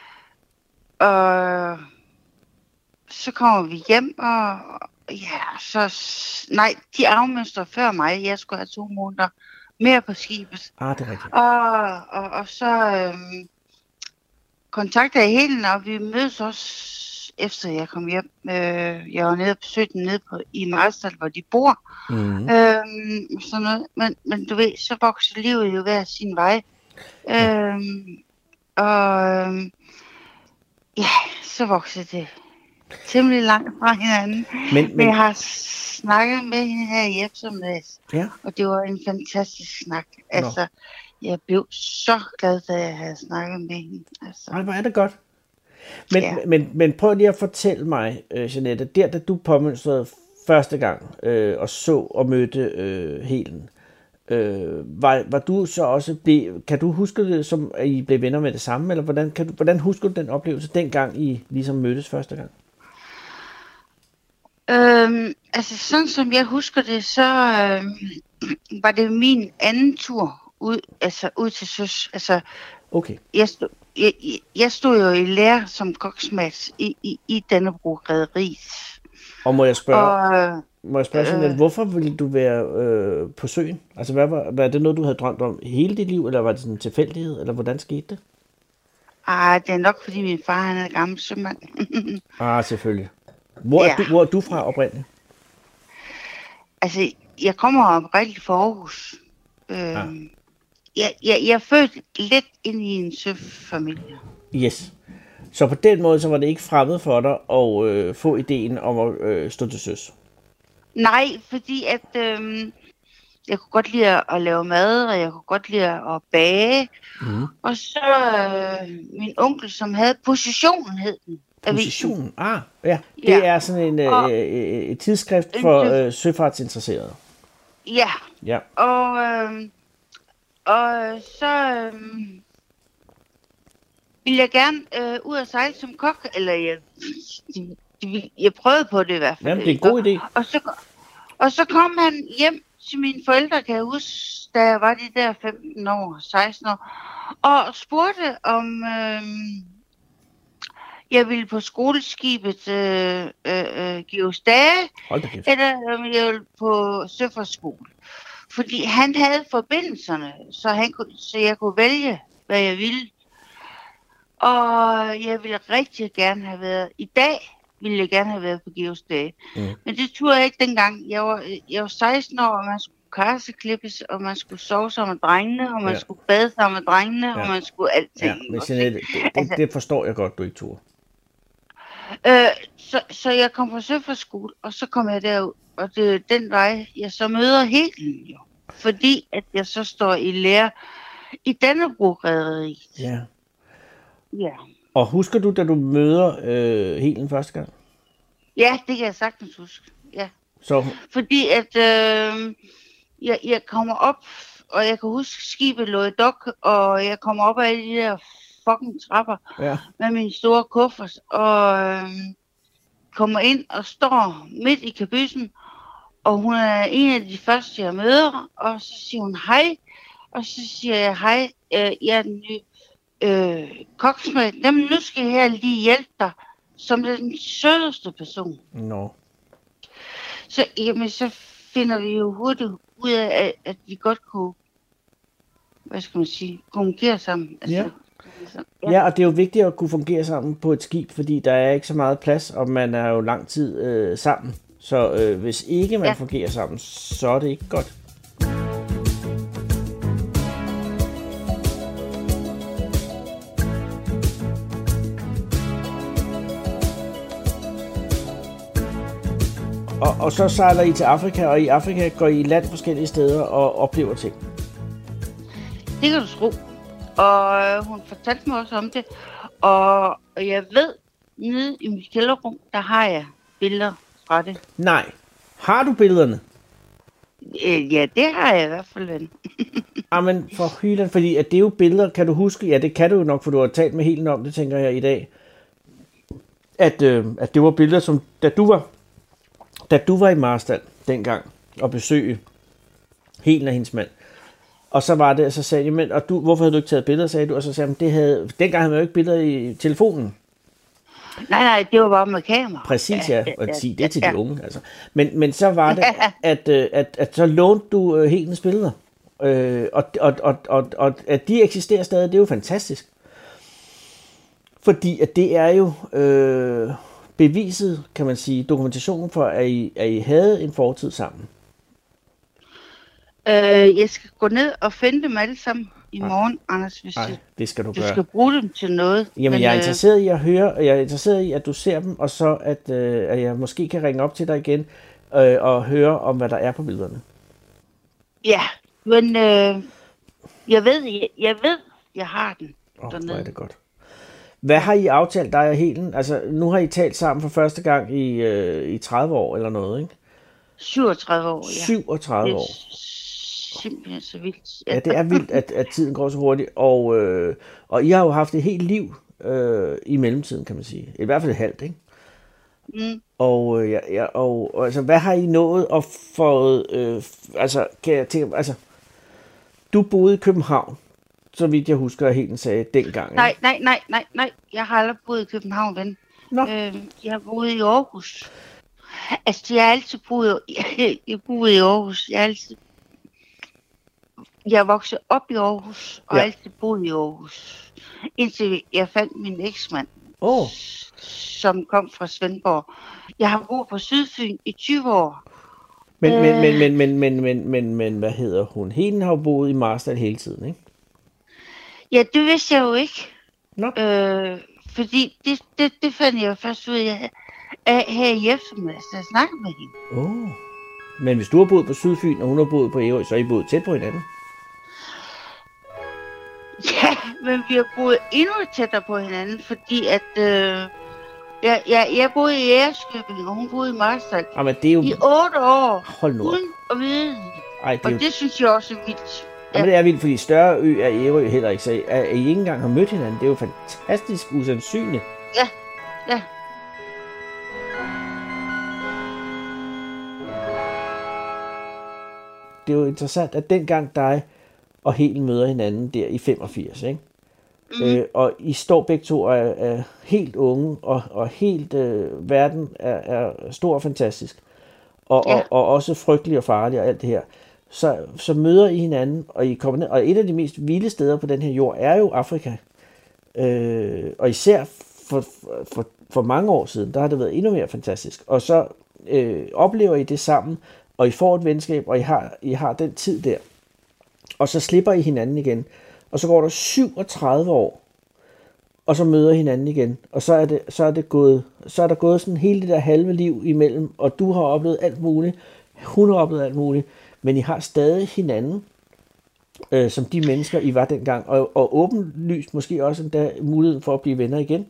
og så kommer vi hjem, og ja, så... Nej, de afmønstrede før mig. Jeg skulle have to måneder mere på skibet. Ah, det er rigtigt. Og, og, og så øh, kontaktede jeg Helen, og vi mødes også efter jeg kom hjem. Øh, jeg var nede og besøgte dem nede på, i Marstal, hvor de bor. Mm-hmm. Øh, sådan noget. Men, men du ved, så vokser livet jo hver sin vej. Øh, og øh, ja, så vokser det temmelig langt fra hinanden. Men, men... men jeg har snakket med hende her i eftermiddags. Ja. Og det var en fantastisk snak. Altså, Nå. Jeg blev så glad, da jeg havde snakket med hende. Altså. Ej, hvor er det godt. Men, ja. men, men prøv lige at fortælle mig, uh, Jeanette, der da du påmønstrede første gang øh, og så og mødte øh, Helen, øh, var, var du så også, blev, kan du huske det som, at I blev venner med det samme, eller hvordan, kan du, hvordan husker du den oplevelse, dengang I ligesom mødtes første gang? Øhm, altså sådan som jeg husker det, så øh, var det min anden tur ud, altså ud til søs. Altså, okay. Jeg stod, jeg, jeg stod jo i lære som koksmat i, i, i Dannebro rederiet. Og må jeg spørge, og, må jeg spørge sådan, øh, hvorfor ville du være øh, på søen? Altså, hvad var, var det noget, du havde drømt om hele dit liv, eller var det sådan en tilfældighed, eller hvordan skete det? Ah, det er nok, fordi min far han er gammel sømand. ah, selvfølgelig. Hvor er, ja. du, hvor er du fra oprindeligt? Altså, jeg kommer oprindeligt fra Aarhus. Øh, ah. jeg, jeg, jeg er født lidt ind i en søfamilie. Yes. Så på den måde, så var det ikke fremmed for dig at øh, få ideen om at øh, stå til søs? Nej, fordi at øh, jeg kunne godt lide at lave mad, og jeg kunne godt lide at bage. Mm. Og så øh, min onkel, som havde Positionen, hed den. Positionen? Ah, ja. Det ja. er sådan en og, øh, et tidsskrift for øh, søfartsinteresserede. Ja. Ja. Og, øh, og så øh, ville jeg gerne øh, ud og sejle som kok, eller jeg, jeg, jeg prøvede på det i hvert fald. Jamen, det er en god idé. Og så, og så kom han hjem til mine forældre, kan jeg huske, da jeg var de der femten år, seksten år, og spurgte om... Øh, jeg ville på skoleskibet øh, øh, Georg Stage, eller øh, jeg ville på søfartsskole. Fordi han havde forbindelserne, så, han kunne, så jeg kunne vælge, hvad jeg ville. Og jeg ville rigtig gerne have været, i dag ville jeg gerne have været på Georg Stage. Mm. Men det turde jeg ikke dengang. Jeg var, jeg var seksten år, og man skulle karseklippes, og man skulle sove sammen med drengene, og man ja. skulle bade sammen med drengene, ja. og man skulle alting. Ja, men Jeanette, det, det, altså, det forstår jeg godt, du ikke turde. Øh, så, så jeg kom på søfartsskole, og så kom jeg derud, og det er den vej, jeg så møder Helen jo. Fordi at jeg så står i lære i Dannebro-rederiet. Ja. Ja. Og husker du, da du møder øh, Helen første gang? Ja, det kan jeg sagtens huske, ja. Så... Fordi at øh, jeg, jeg kommer op, og jeg kan huske, skibet lå i dok, og jeg kommer op af de der fucking trapper ja. med min store kuffert, og, øh, kommer ind og står midt i kabysen, og hun er en af de første, jeg møder, og så siger hun hej, og så siger jeg hej, øh, jeg er den nye øh, koksmed. Jamen, nu skal jeg lige hjælpe dig, som den sødeste person. No. Så, jamen, så finder vi jo hurtigt ud af, at vi godt kunne, hvad skal man sige, kommunikere sammen. Altså, ja. Ja. ja, og det er jo vigtigt at kunne fungere sammen på et skib, fordi der er ikke så meget plads, og man er jo lang tid øh, sammen. Så øh, hvis ikke man ja. fungerer sammen, så er det ikke godt. Og, og så sejler I til Afrika, og i Afrika går I i land forskellige steder og oplever ting. Det kan du tro. Og hun fortalte mig også om det. Og jeg ved, nede i mit kælderrum, der har jeg billeder fra det. Nej. Har du billederne? Øh, ja, det har jeg i hvert fald, ven. Jamen, for hylen, fordi at det er jo billeder, kan du huske? Ja, det kan du jo nok, for du har talt med Helen om det, tænker jeg i dag. At, øh, at det var billeder, som da du var, da du var i Marstal dengang og besøge Helen og hendes mand. Og så var det, og så sagde jeg, men, og du, hvorfor havde du ikke taget billeder, sagde du, og så sagde jeg, det havde, dengang havde man jo ikke billeder i telefonen. Nej, nej, det var bare med kamera. Præcis, ja, og ja, sige det til ja. de unge, altså. Men, men så var det, at, at, at, at så lånte du uh, Helens billeder, øh, og, og, og, og, og at de eksisterer stadig, det er jo fantastisk. Fordi at det er jo øh, beviset, kan man sige, dokumentationen for, at I, at I havde en fortid sammen. Øh, jeg skal gå ned og finde dem alle sammen i morgen, Ej. Anders, hvis Ej, det skal du, du gøre. skal bruge dem til noget. Jamen, men, jeg er interesseret i at høre, og jeg er interesseret i, at du ser dem, og så at, øh, at jeg måske kan ringe op til dig igen øh, og høre om, hvad der er på billederne. Ja, men øh, jeg ved, jeg, jeg ved, jeg har den oh, dernede. Hvor er det godt. Hvad har I aftalt, dig og Helen? Altså, nu har I talt sammen for første gang i, øh, i tredive år eller noget, ikke? syvogtredive år, ja. syvogtredive år. Simpelthen så vildt. Ja, det er vildt, at, at tiden går så hurtigt, og, øh, og I har jo haft et helt liv øh, i mellemtiden, kan man sige. I hvert fald et halvt, ikke? Mm. Og, ja, ja, og, og altså, hvad har I nået at få, øh, altså, kan jeg tænke, altså, du boede i København, så vidt jeg husker, at Helen sagde dengang. Nej, nej, nej, nej, nej, jeg har aldrig boet i København, ven. Øh, jeg har boet i Aarhus. Altså, jeg har altid boet, jeg, jeg boet i Aarhus, jeg har altid Jeg er vokset op i Aarhus, og ja. altid boet i Aarhus. Indtil jeg fandt min eksmand, oh. som kom fra Svendborg. Jeg har boet på Sydfyn i tyve år. Men, øh... men, men, men, men, men, men, men, men, hvad hedder hun? Helen har jo boet i Marstal hele tiden, ikke? Ja, det vidste jeg jo ikke. Nå. Øh, fordi det, det, det fandt jeg jo først ud af, af her i eftermiddag, så jeg snakkede med hende. Oh. Men hvis du har boet på Sydfyn, og hun har boet på Ærø, så er I boet tæt på hinanden? Ja, men vi har boet endnu tættere på hinanden, fordi at øh, jeg, jeg, jeg boede i Ærøskøbing, og hun boede i Marstal. Jamen, det er jo... I otte år, Hold nu op. uden at vide. Ej, det og jo... det synes jeg også er vildt. Ja. Jamen, det er vildt, fordi større ø er Ærø heller ikke, så at I ikke engang har mødt hinanden, det er jo fantastisk usandsynligt. Ja, ja. Det er jo interessant, at dengang dig og Helen møder hinanden der i femogfirs, ikke? Mm. Øh, og I står begge to og er, er helt unge, og, og helt øh, verden er, er stor og fantastisk, og, ja. og, og også frygtelig og farlig og alt det her. Så, så møder I hinanden, og I kommer ned, og et af de mest vilde steder på den her jord er jo Afrika. Øh, og især for, for, for mange år siden, der har det været endnu mere fantastisk. Og så øh, oplever I det sammen, og I får et venskab, og I har, I har den tid der. Og så slipper I hinanden igen. Og så går der syvogtredive år, og så møder I hinanden igen. Og så er, det, så er, det gået, så er der gået sådan hele det der halve liv imellem, og du har oplevet alt muligt, hun har oplevet alt muligt, men I har stadig hinanden, øh, som de mennesker, I var dengang. Og, og åbenlyst måske også endda muligheden for at blive venner igen.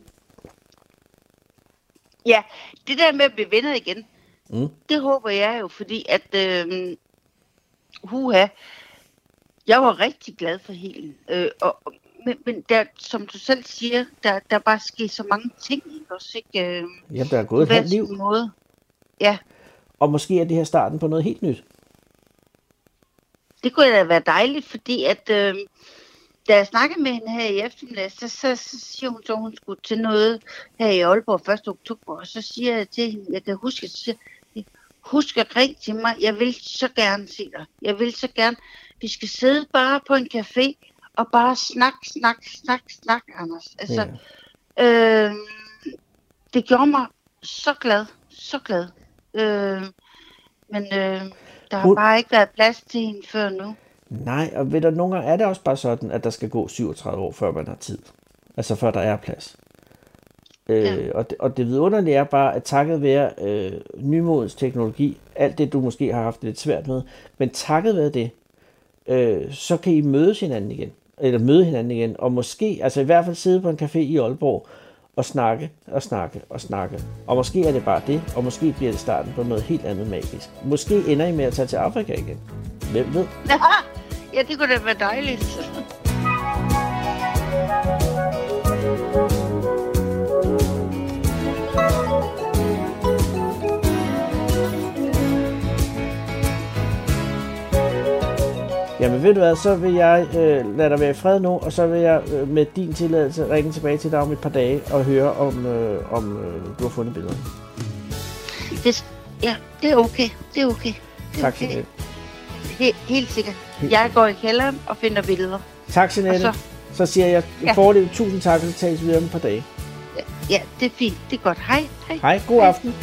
Ja, det der med at blive venner igen, mm. det håber jeg jo, fordi at øh, huha, jeg var rigtig glad for Helen. Øh, og men, men der, som du selv siger, der, der bare sker så mange ting, ikke også, ikke? Øh, Jamen, der er gået et halvt liv. Måde. Ja. Og måske er det her starten på noget helt nyt. Det kunne da være dejligt, fordi at, øh, da jeg snakkede med hende her i eftermiddag, så, så, så siger hun så, at hun skulle til noget her i Aalborg første oktober, og så siger jeg til hende, jeg kan huske, så siger, husk at ringe til mig, jeg vil så gerne se dig. Jeg vil så gerne, vi skal sidde bare på en café, og bare snak, snak, snak, snak, Anders. Altså, ja. øh, det gjorde mig så glad, så glad. Øh, men øh, der har hun... bare ikke været plads til hende før nu. Nej, og ved du, nogle gange er det også bare sådan, at der skal gå syvogtredive år, før man har tid. Altså før der er plads. Ja. Øh, og, det, og det vidunderlige er bare, at takket være øh, nymodens teknologi, alt det du måske har haft lidt svært med, men takket være det, øh, så kan I mødes hinanden igen. Eller møde hinanden igen, og måske, altså i hvert fald sidde på en café i Aalborg, og snakke, og snakke, og snakke. Og måske er det bare det, og måske bliver det starten på noget helt andet magisk. Måske ender I med at tage til Afrika igen. Hvem ved? Ja, det kunne da være dejligt. Jamen ved du hvad, så vil jeg øh, lade dig være i fred nu, og så vil jeg øh, med din tilladelse ringe tilbage til dig om et par dage og høre, om, øh, om øh, du har fundet billederne. Det, ja, det er okay. Det er okay. Det er tak, okay. Jeanette. Helt, helt sikkert. Jeg går i kælderen og finder billeder. Tak, Jeanette. Så, så siger jeg ja. foreløbig tusind tak, og så tages videre om et par dage. Ja, ja, det er fint. Det er godt. Hej. Hej. Hej. God Hej. aften.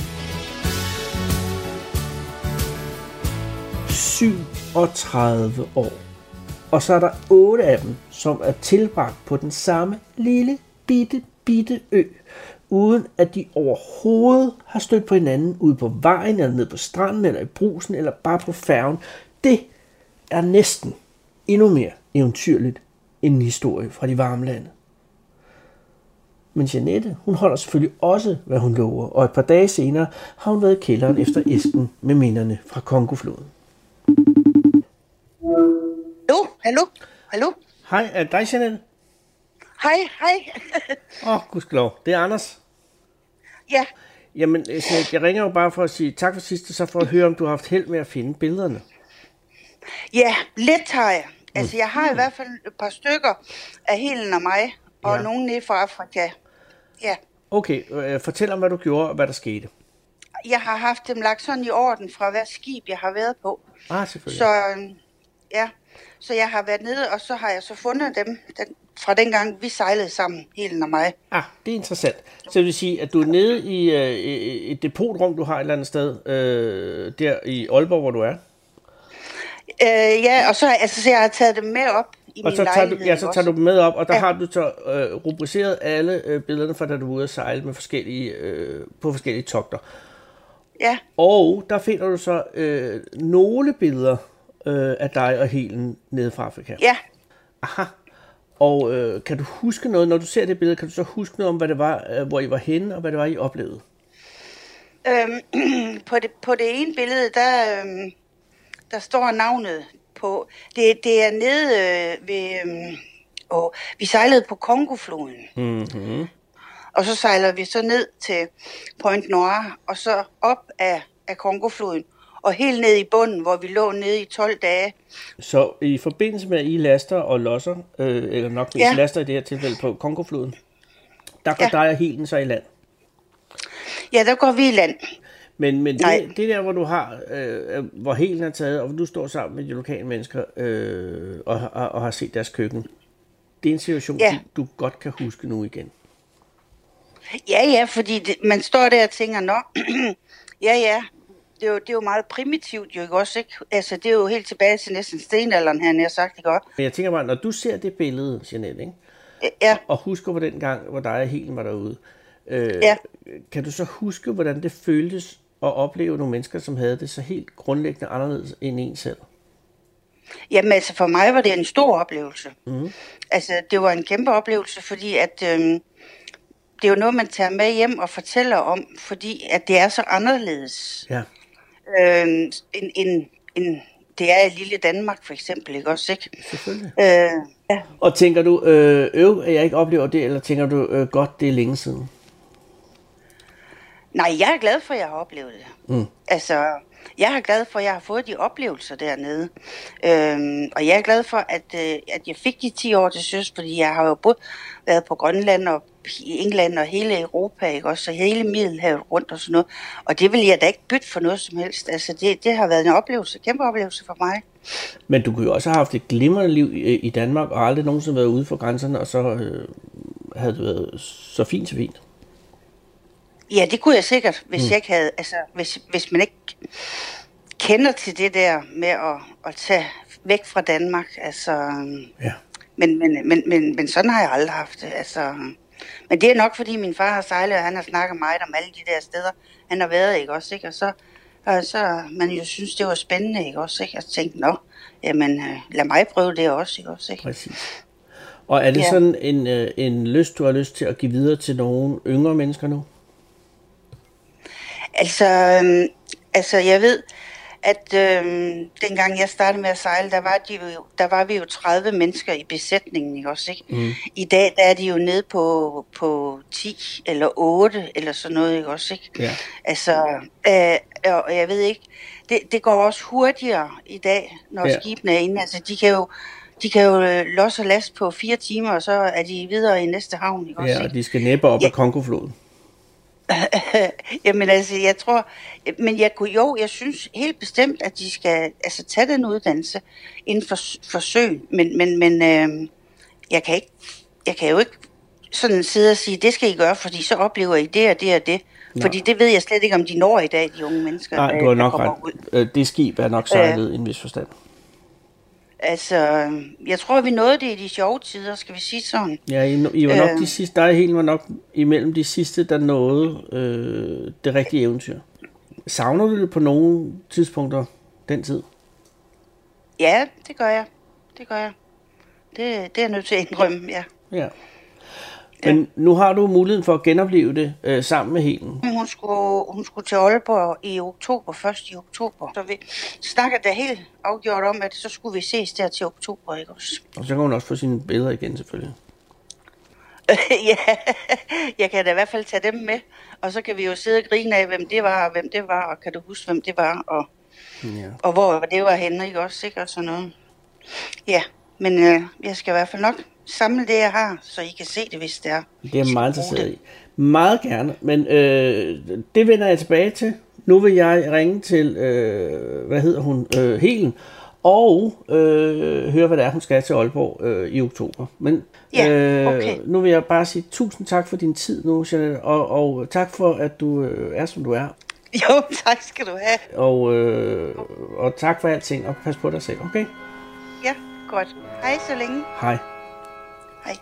syvogtredive år. Og så er der otte af dem, som er tilbragt på den samme lille, bitte, bitte ø, uden at de overhovedet har stødt på hinanden ude på vejen, eller ned på stranden, eller i brusen, eller bare på færgen. Det er næsten endnu mere eventyrligt end en historie fra de varme lande. Men Jeanette, hun holder selvfølgelig også, hvad hun lover, og et par dage senere har hun været i kælderen efter æsken med minderne fra Kongofloden. Hallo, hallo, hallo. Hej, er det dig, Jeanette? Hej, hej. Åh, oh, gudskelov. Det er Anders. Ja. Jamen, Jeanette, jeg ringer jo bare for at sige tak for sidst, så for at høre, om du har haft held med at finde billederne. Ja, lidt har jeg. Altså, jeg har i hvert fald et par stykker af Helen og mig, og ja. nogen nede fra Afrika. Ja. Okay, øh, fortæl om, hvad du gjorde, og hvad der skete. Jeg har haft dem lagt sådan i orden fra hver skib, jeg har været på. Ah, selvfølgelig. Så, ja. Så jeg har været nede, og så har jeg så fundet dem den, fra dengang, vi sejlede sammen, Helen og mig. Ah, det er interessant. Så det vil sige, at du er nede i øh, et depotrum, du har et eller andet sted, øh, der i Aalborg, hvor du er? Øh, ja, og så, altså, så jeg har taget dem med op i og min så tager lejlighed. Du, ja, så tager du dem med op, og der ja. har du så øh, rubriceret alle øh, billederne fra, da du var ude at sejle med forskellige, øh, på forskellige togter. Ja. Og der finder du så øh, nogle billeder øh, af dig og Helen nede fra Afrika. Ja. Aha. Og øh, kan du huske noget, når du ser det billede, kan du så huske noget om, hvad det var, øh, hvor I var henne, og hvad det var, I oplevede? Øhm, på, det, på det ene billede, der, øhm, der står navnet på, det, det er nede øh, ved, øhm, og vi sejlede på Kongofloden. Mm-hmm. Og så sejler vi så ned til Point Noir, og så op af, af Kongofloden, og helt ned i bunden, hvor vi lå nede i tolv dage. Så i forbindelse med, at I laster og losser, øh, eller nok mest ja. laster i det her tilfælde på Kongofloden, der går ja. dig og Helen så i land? Ja, der går vi i land. Men, men det, det der, hvor du har, øh, hvor Helen er taget, og hvor du står sammen med de lokale mennesker, øh, og, og, og har set deres køkken, det er en situation, ja. du, du godt kan huske nu igen. Ja, ja, fordi det, man står der og tænker, nå, ja, ja, det er, jo, det er jo meget primitivt, jo ikke også, ikke? Altså, det er jo helt tilbage til næsten stenalderen, her, jeg har sagt, ikke også? Men jeg tænker bare, når du ser det billede, Jeanette, ikke? Ja. Og husker på den gang, hvor dig og Helen var derude, øh, ja. kan du så huske, hvordan det føltes at opleve nogle mennesker, som havde det så helt grundlæggende anderledes end en selv? Jamen altså, for mig var det en stor oplevelse. Mm. Altså, det var en kæmpe oplevelse, fordi at øhm, det er jo noget, man tager med hjem og fortæller om, fordi at det er så anderledes. Ja. Øhm, en, en, en, det er i lille Danmark for eksempel, ikke også, ikke? Selvfølgelig. Øh, ja. Og tænker du, øh, øv, at jeg ikke oplever det, eller tænker du, øh, godt, det er længe siden? Nej, jeg er glad for, at jeg har oplevet det. Mm. Altså, jeg er glad for, at jeg har fået de oplevelser dernede. Øhm, og jeg er glad for, at, øh, at jeg fik de ti år til søs, fordi jeg har jo både været på Grønland og i England og hele Europa, ikke også? Så hele Middelhavet rundt og sådan noget. Og det vil jeg da ikke bytte for noget som helst. Altså, det, det har været en oplevelse, en kæmpe oplevelse for mig. Men du kunne jo også have haft et glimrende liv i, i Danmark, og aldrig nogensinde været ude for grænserne, og så øh, havde det været så fint så fint. Ja, det kunne jeg sikkert, hvis mm. jeg ikke havde, altså, hvis, hvis man ikke kender til det der med at, at tage væk fra Danmark, altså, ja. men, men, men, men, men sådan har jeg aldrig haft det, altså, men det er nok fordi min far har sejlet, og han har snakket meget om alle de der steder, han har været, ikke også, ikke, og så, og så man jo synes, det var spændende, ikke også, ikke, og så tænkte, nå, jamen, lad mig prøve det også, ikke også, ikke. Præcis. Og er det ja. sådan en, en lyst, du har lyst til at give videre til nogle yngre mennesker nu? Altså, øhm, altså jeg ved, at øhm, dengang jeg startede med at sejle, der var, de jo, der var vi jo tredive mennesker i besætningen, ikke også, ikke? Mm. I dag der er de jo nede på, på ti eller otte eller sådan noget, ikke også, ikke? Ja. Altså, øh, og jeg ved ikke, det, det går også hurtigere i dag, når ja. skibene er inde. Altså, de kan jo, de kan jo losse og laste på fire timer, og så er de videre i næste havn, ikke også, Ja, ikke? og de skal næppe op ja. af Kongofloden. Jamen altså, jeg tror, men jeg kunne jo, jeg synes helt bestemt, at de skal altså tage den uddannelse inden for, for søen, men, men, men øh, jeg kan ikke, jeg kan jo ikke sådan sidde og sige, det skal I gøre, fordi så oplever I det og det og det, Nå. fordi det ved jeg slet ikke, om de når i dag, de unge mennesker. Nej, du har nok ret. Det skib er nok sejlet øh, i en vis forstand. Altså, jeg tror, vi nåede det i de sjove tider, skal vi sige sådan. Ja, I, I var nok øh, de sidste, dig helt var nok imellem de sidste, der nåede øh, det rigtige eventyr. Savner du det på nogle tidspunkter, den tid? Ja, det gør jeg. Det gør jeg. Det, det er jeg nødt til at indrømme, ja. Ja. Men ja. nu har du muligheden for at genopleve det øh, sammen med Helen. Hun skulle, hun skulle til Aalborg i oktober, først i oktober. Så vi snakker da helt afgjort om, at så skulle vi ses der til oktober, ikke også? Og så kan hun også få sine billeder igen, selvfølgelig. Ja, jeg kan da i hvert fald tage dem med. Og så kan vi jo sidde og grine af, hvem det var, og hvem det var, og kan du huske, hvem det var, og, ja. og hvor det var henne, ikke også? Sikkert sådan noget. Ja, men øh, jeg skal i hvert fald nok samle det, jeg har, så I kan se det, hvis det er. Det er meget interesseret i. Meget gerne, men øh, det vender jeg tilbage til. Nu vil jeg ringe til, øh, hvad hedder hun, øh, Helen, og øh, høre, hvad det er, hun skal til Aalborg øh, i oktober. Men ja, okay. øh, nu vil jeg bare sige tusind tak for din tid nu, Jeanette, og, og tak for, at du øh, er, som du er. Jo, tak skal du have. Og, øh, og tak for alting, og pas på dig selv, okay? Ja, godt. Hej så længe. Hej. Hej.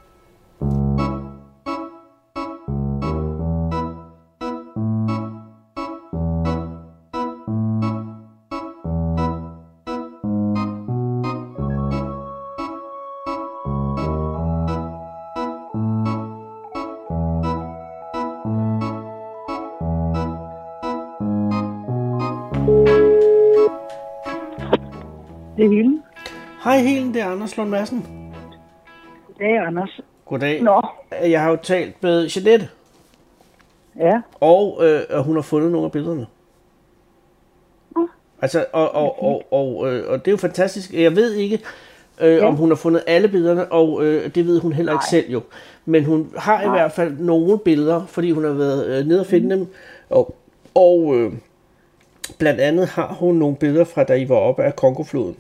Det er Helen. Hej Helen, det er Anders Lund Madsen. Goddag, Anders. Goddag. Nå. Jeg har jo talt med Jeanette. Ja. Og øh, hun har fundet nogle af billederne. Mm. Altså, og, og, og, og, øh, og det er jo fantastisk. Jeg ved ikke, øh, ja. om hun har fundet alle billederne, og øh, det ved hun heller ikke Nej. selv jo. Men hun har Nej. i hvert fald nogle billeder, fordi hun har været øh, nede og finde mm. dem. Og, og øh, blandt andet har hun nogle billeder fra, da I var oppe af Kongofloden.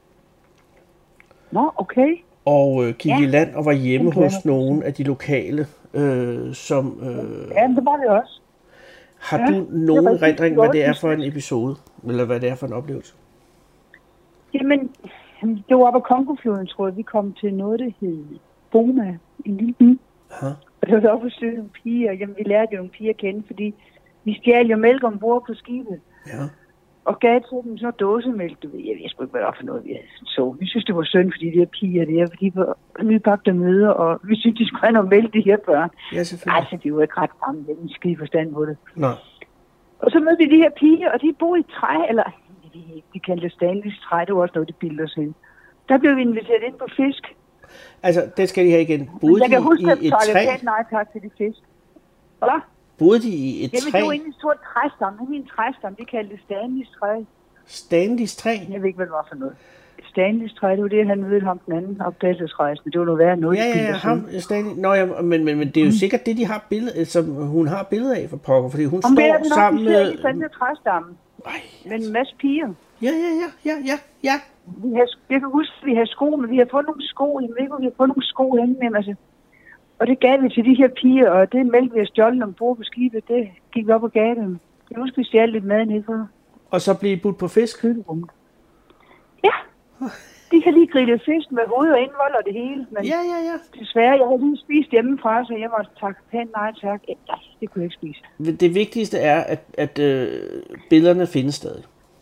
Nå, okay. Og øh, gik ja. i land og var hjemme hos nogle af de lokale, øh, som... Øh, ja, det var det også. Har ja, du nogen erindring, hvad det er for en episode? Eller hvad det er for en oplevelse? Jamen, det var oppe af Kongofloden, tror jeg. Vi kom til noget, der hed Boma, en lille by. Aha. Og det var så også nogle piger. Jamen, vi lærte jo nogle piger at kende, fordi vi stjal jo mælk ombord på skibet. Ja. Og gav til dem så dåsemælk, du ved, jeg ved sgu ikke, hvad der var for noget, vi havde så. Vi synes, det var synd, fordi de her piger der, fordi de var nybagte møder, og vi synes, de skulle have noget mælk, de her børn. Ja, selvfølgelig. Altså, de var ikke ret gamle, en skide forstand på det. Nå. Og så mødte vi de her piger, og de boede i træ, eller de, de kaldte Stanleys træ, det var også noget, de bildte sig. Der blev vi inviteret ind på fisk. Altså, det skal de have igen. Boede jeg kan de huske, i et træ? Jeg nej tak til de fisk. Hvad? Boede de i et Jamen, træ? det var inde i en stor træstamme. Det var en træstamme, de kaldte det Stanleys træ. Stanleys træ? Jeg ved ikke, hvad det var for noget. Stanleys træ, det var det, han mødte ham den anden opdagelsesrejsende. Det var noget værre noget, ja, ja, ja, ham, Stanley. Nå, ja, men, men, men det er jo mm. sikkert det, de har billede, som hun har billede af for pokker, fordi hun Om står det, sammen med... Om det er den træstamme. Med en masse piger. Ja, ja, ja, ja, ja, ja. Vi har, jeg kan huske, at vi har sko, men vi har fået nogle sko. Jeg ved ikke, vi har fået nogle sko henne, men altså... Og det gav vi til de her piger, og det mælke, vi har stjålet ombord på skibet, det gik vi op og gav dem. Jeg husker, vi stjal lidt mad ned for. Og så blev I budt på fisk? Kølerummet. Ja. De har lige grillet fisk med hoved og indvold og det hele. Men ja, ja, ja. Desværre, jeg havde lige spist hjemmefra, så jeg måtte takke pænt nej tak. Ja, det kunne jeg ikke spise. Det vigtigste er, at, at øh, billederne findes stadig.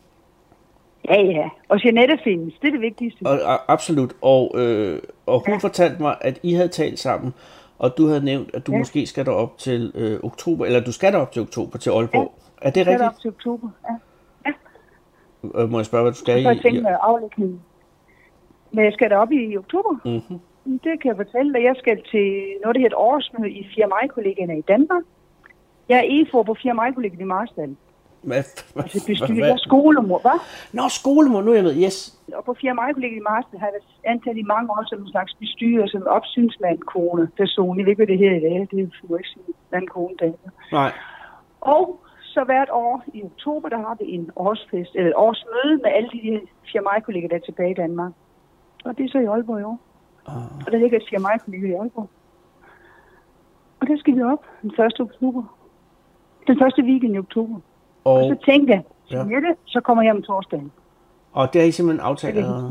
Ja, ja. Og Jeanette findes. Det er det vigtigste. Og, og, absolut. Og, øh, og hun ja. fortalte mig, at I havde talt sammen, og du havde nævnt, at du ja. måske skal derop til øh, oktober, eller du skal derop til oktober til Aalborg. Ja. Er det rigtigt? Jeg skal derop til oktober, ja. ja. Øh, må jeg spørge, hvad du skal i? Jeg skal tænke med aflægning. Men jeg skal derop i oktober. Mm-hmm. Det kan jeg fortælle dig. Jeg skal til noget, der hedder årsmøde i fire maj-kollegierne i Danmark. Jeg er E F O på fire maj-kollegierne i Marstal. Hvad? Altså bestyrer. Jeg er skolemor, hva'? Nå, skolemor, nu er jeg med, yes. Og på fire maj-kollegierne i Marstal har jeg været ansat i mange år som en slags bestyrer, som opsynsmand-kone person. Jeg ved ikke, hvad det her i dag. Det er jo ikke sådan en mand-kone dag. Nej. Og så hvert år i oktober, der har vi en årsfest, eller et årsmøde med alle de her fire maj-kollegier, der er tilbage i Danmark. Og det er så i Aalborg i år. Uh. Og der ligger et fire maj-kollegier i Aalborg. Og der skal vi op den første oktober. Den første weekend i oktober. Og, og så tænkte jeg, ja. Jeanette, så kommer jeg om torsdagen. Og det har I simpelthen aftalt? Ja. Åh,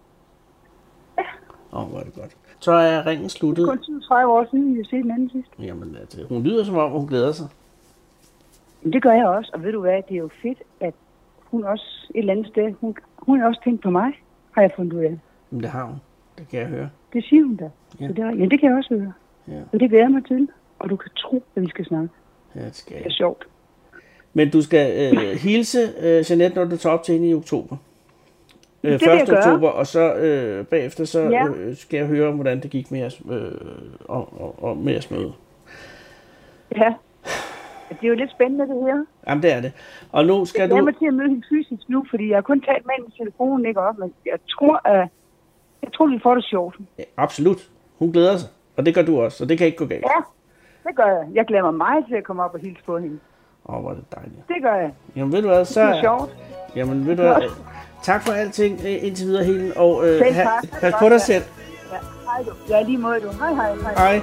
oh, hvor er det godt. Så er ringen sluttet. Det er kun tyve-tredive år siden, vi har set den anden sidst. Jamen, altså, hun lyder som om, hun glæder sig. Men det gør jeg også. Og ved du hvad, det er jo fedt, at hun også et eller andet sted, hun, hun har også tænkt på mig, har jeg fundet ud af. Men det har hun. Det kan jeg høre. Det siger hun da. Ja, så det, ja, det kan jeg også høre. Ja. Og det glæder mig til. Og du kan tro, at vi skal snakke. Ja, det skal jeg. Det er sjovt. Men du skal øh, hilse øh, Jeanette, når du tager op til hende i oktober. Øh, første oktober, og så øh, bagefter så ja. øh, skal jeg høre, hvordan det gik med jeres, øh, og, og, og med jeres møde. Ja. Det er jo lidt spændende, det her. Jamen, det er det. Og nu skal jeg du... Jeg mig til at møde hende fysisk nu, fordi jeg har kun talt med hende i telefonen, ikke op, men jeg tror, at jeg tror, vi får det sjovt. Ja, absolut. Hun glæder sig, og det gør du også, og det kan ikke gå galt. Ja, det gør jeg. Jeg glæder mig meget til at komme op og hilse på hende. Åh, oh, hvor er det dejligt. Det gør jeg. Jamen, ved du hvad, så... Det er sjovt. Jamen, ved du hvad, tak for alting indtil videre, Helen, og øh, ha, pas på dig selv. Ja, hej du. Ja, lige måde du. Hej, hej, hej. Hej.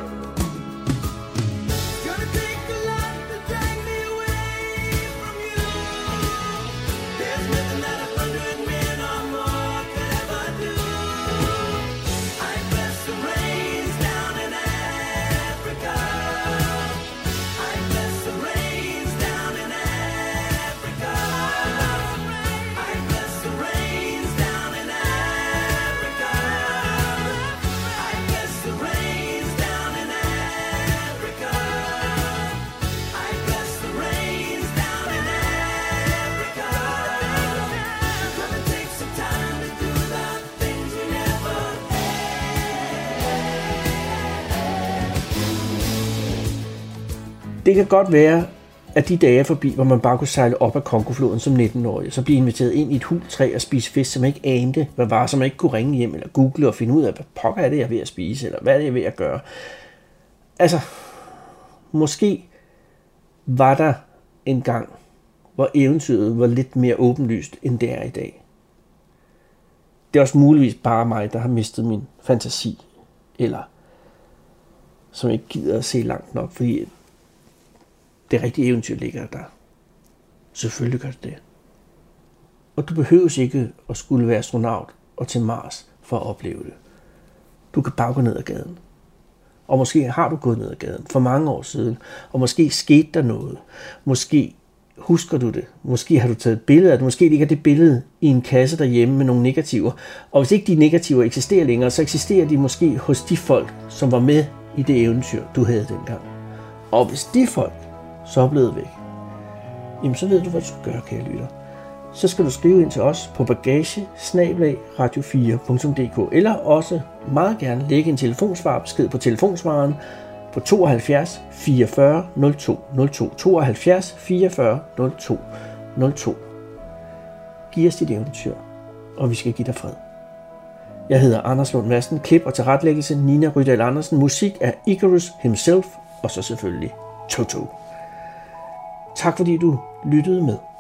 Det kan godt være, at de dage er forbi, hvor man bare kunne sejle op ad Kongofloden som nitten-årig, så blive inviteret ind i et hult træ og spise fisk, som ikke anede, hvad var, som man ikke kunne ringe hjem eller google og finde ud af, hvad pokker er det, jeg er ved at spise, eller hvad er det, jeg er ved at gøre. Altså, måske var der en gang, hvor eventyret var lidt mere åbenlyst, end det er i dag. Det er også muligvis bare mig, der har mistet min fantasi, eller som ikke gider at se langt nok, fordi det rigtige eventyr ligger der. Selvfølgelig gør det det. Og du behøves ikke at skulle være astronaut og til Mars for at opleve det. Du kan bare gå ned ad gaden. Og måske har du gået ned ad gaden for mange år siden, og måske skete der noget. Måske husker du det. Måske har du taget et billede af det. Måske ligger det billede i en kasse derhjemme med nogle negativer. Og hvis ikke de negativer eksisterer længere, så eksisterer de måske hos de folk, som var med i det eventyr, du havde dengang. Og hvis de folk så er blevet væk, jamen så ved du, hvad du skal gøre, kære lytter. så skal du skrive ind til os på bagage snabel-a radio fire punktum d k, eller også meget gerne lægge en telefonsvarbesked på telefonsvaren på tooghalvfjerds fireogfyrre nul to nul to, tooghalvfjerds fireogfyrre nul to nul to. Giv os dit eventyr, og vi skal give dig fred. Jeg hedder Anders Lund Madsen, klip og tilretlæggelse Nina Rydal Andersen, musik er Icarus himself, og så selvfølgelig Toto. Tak fordi du lyttede med.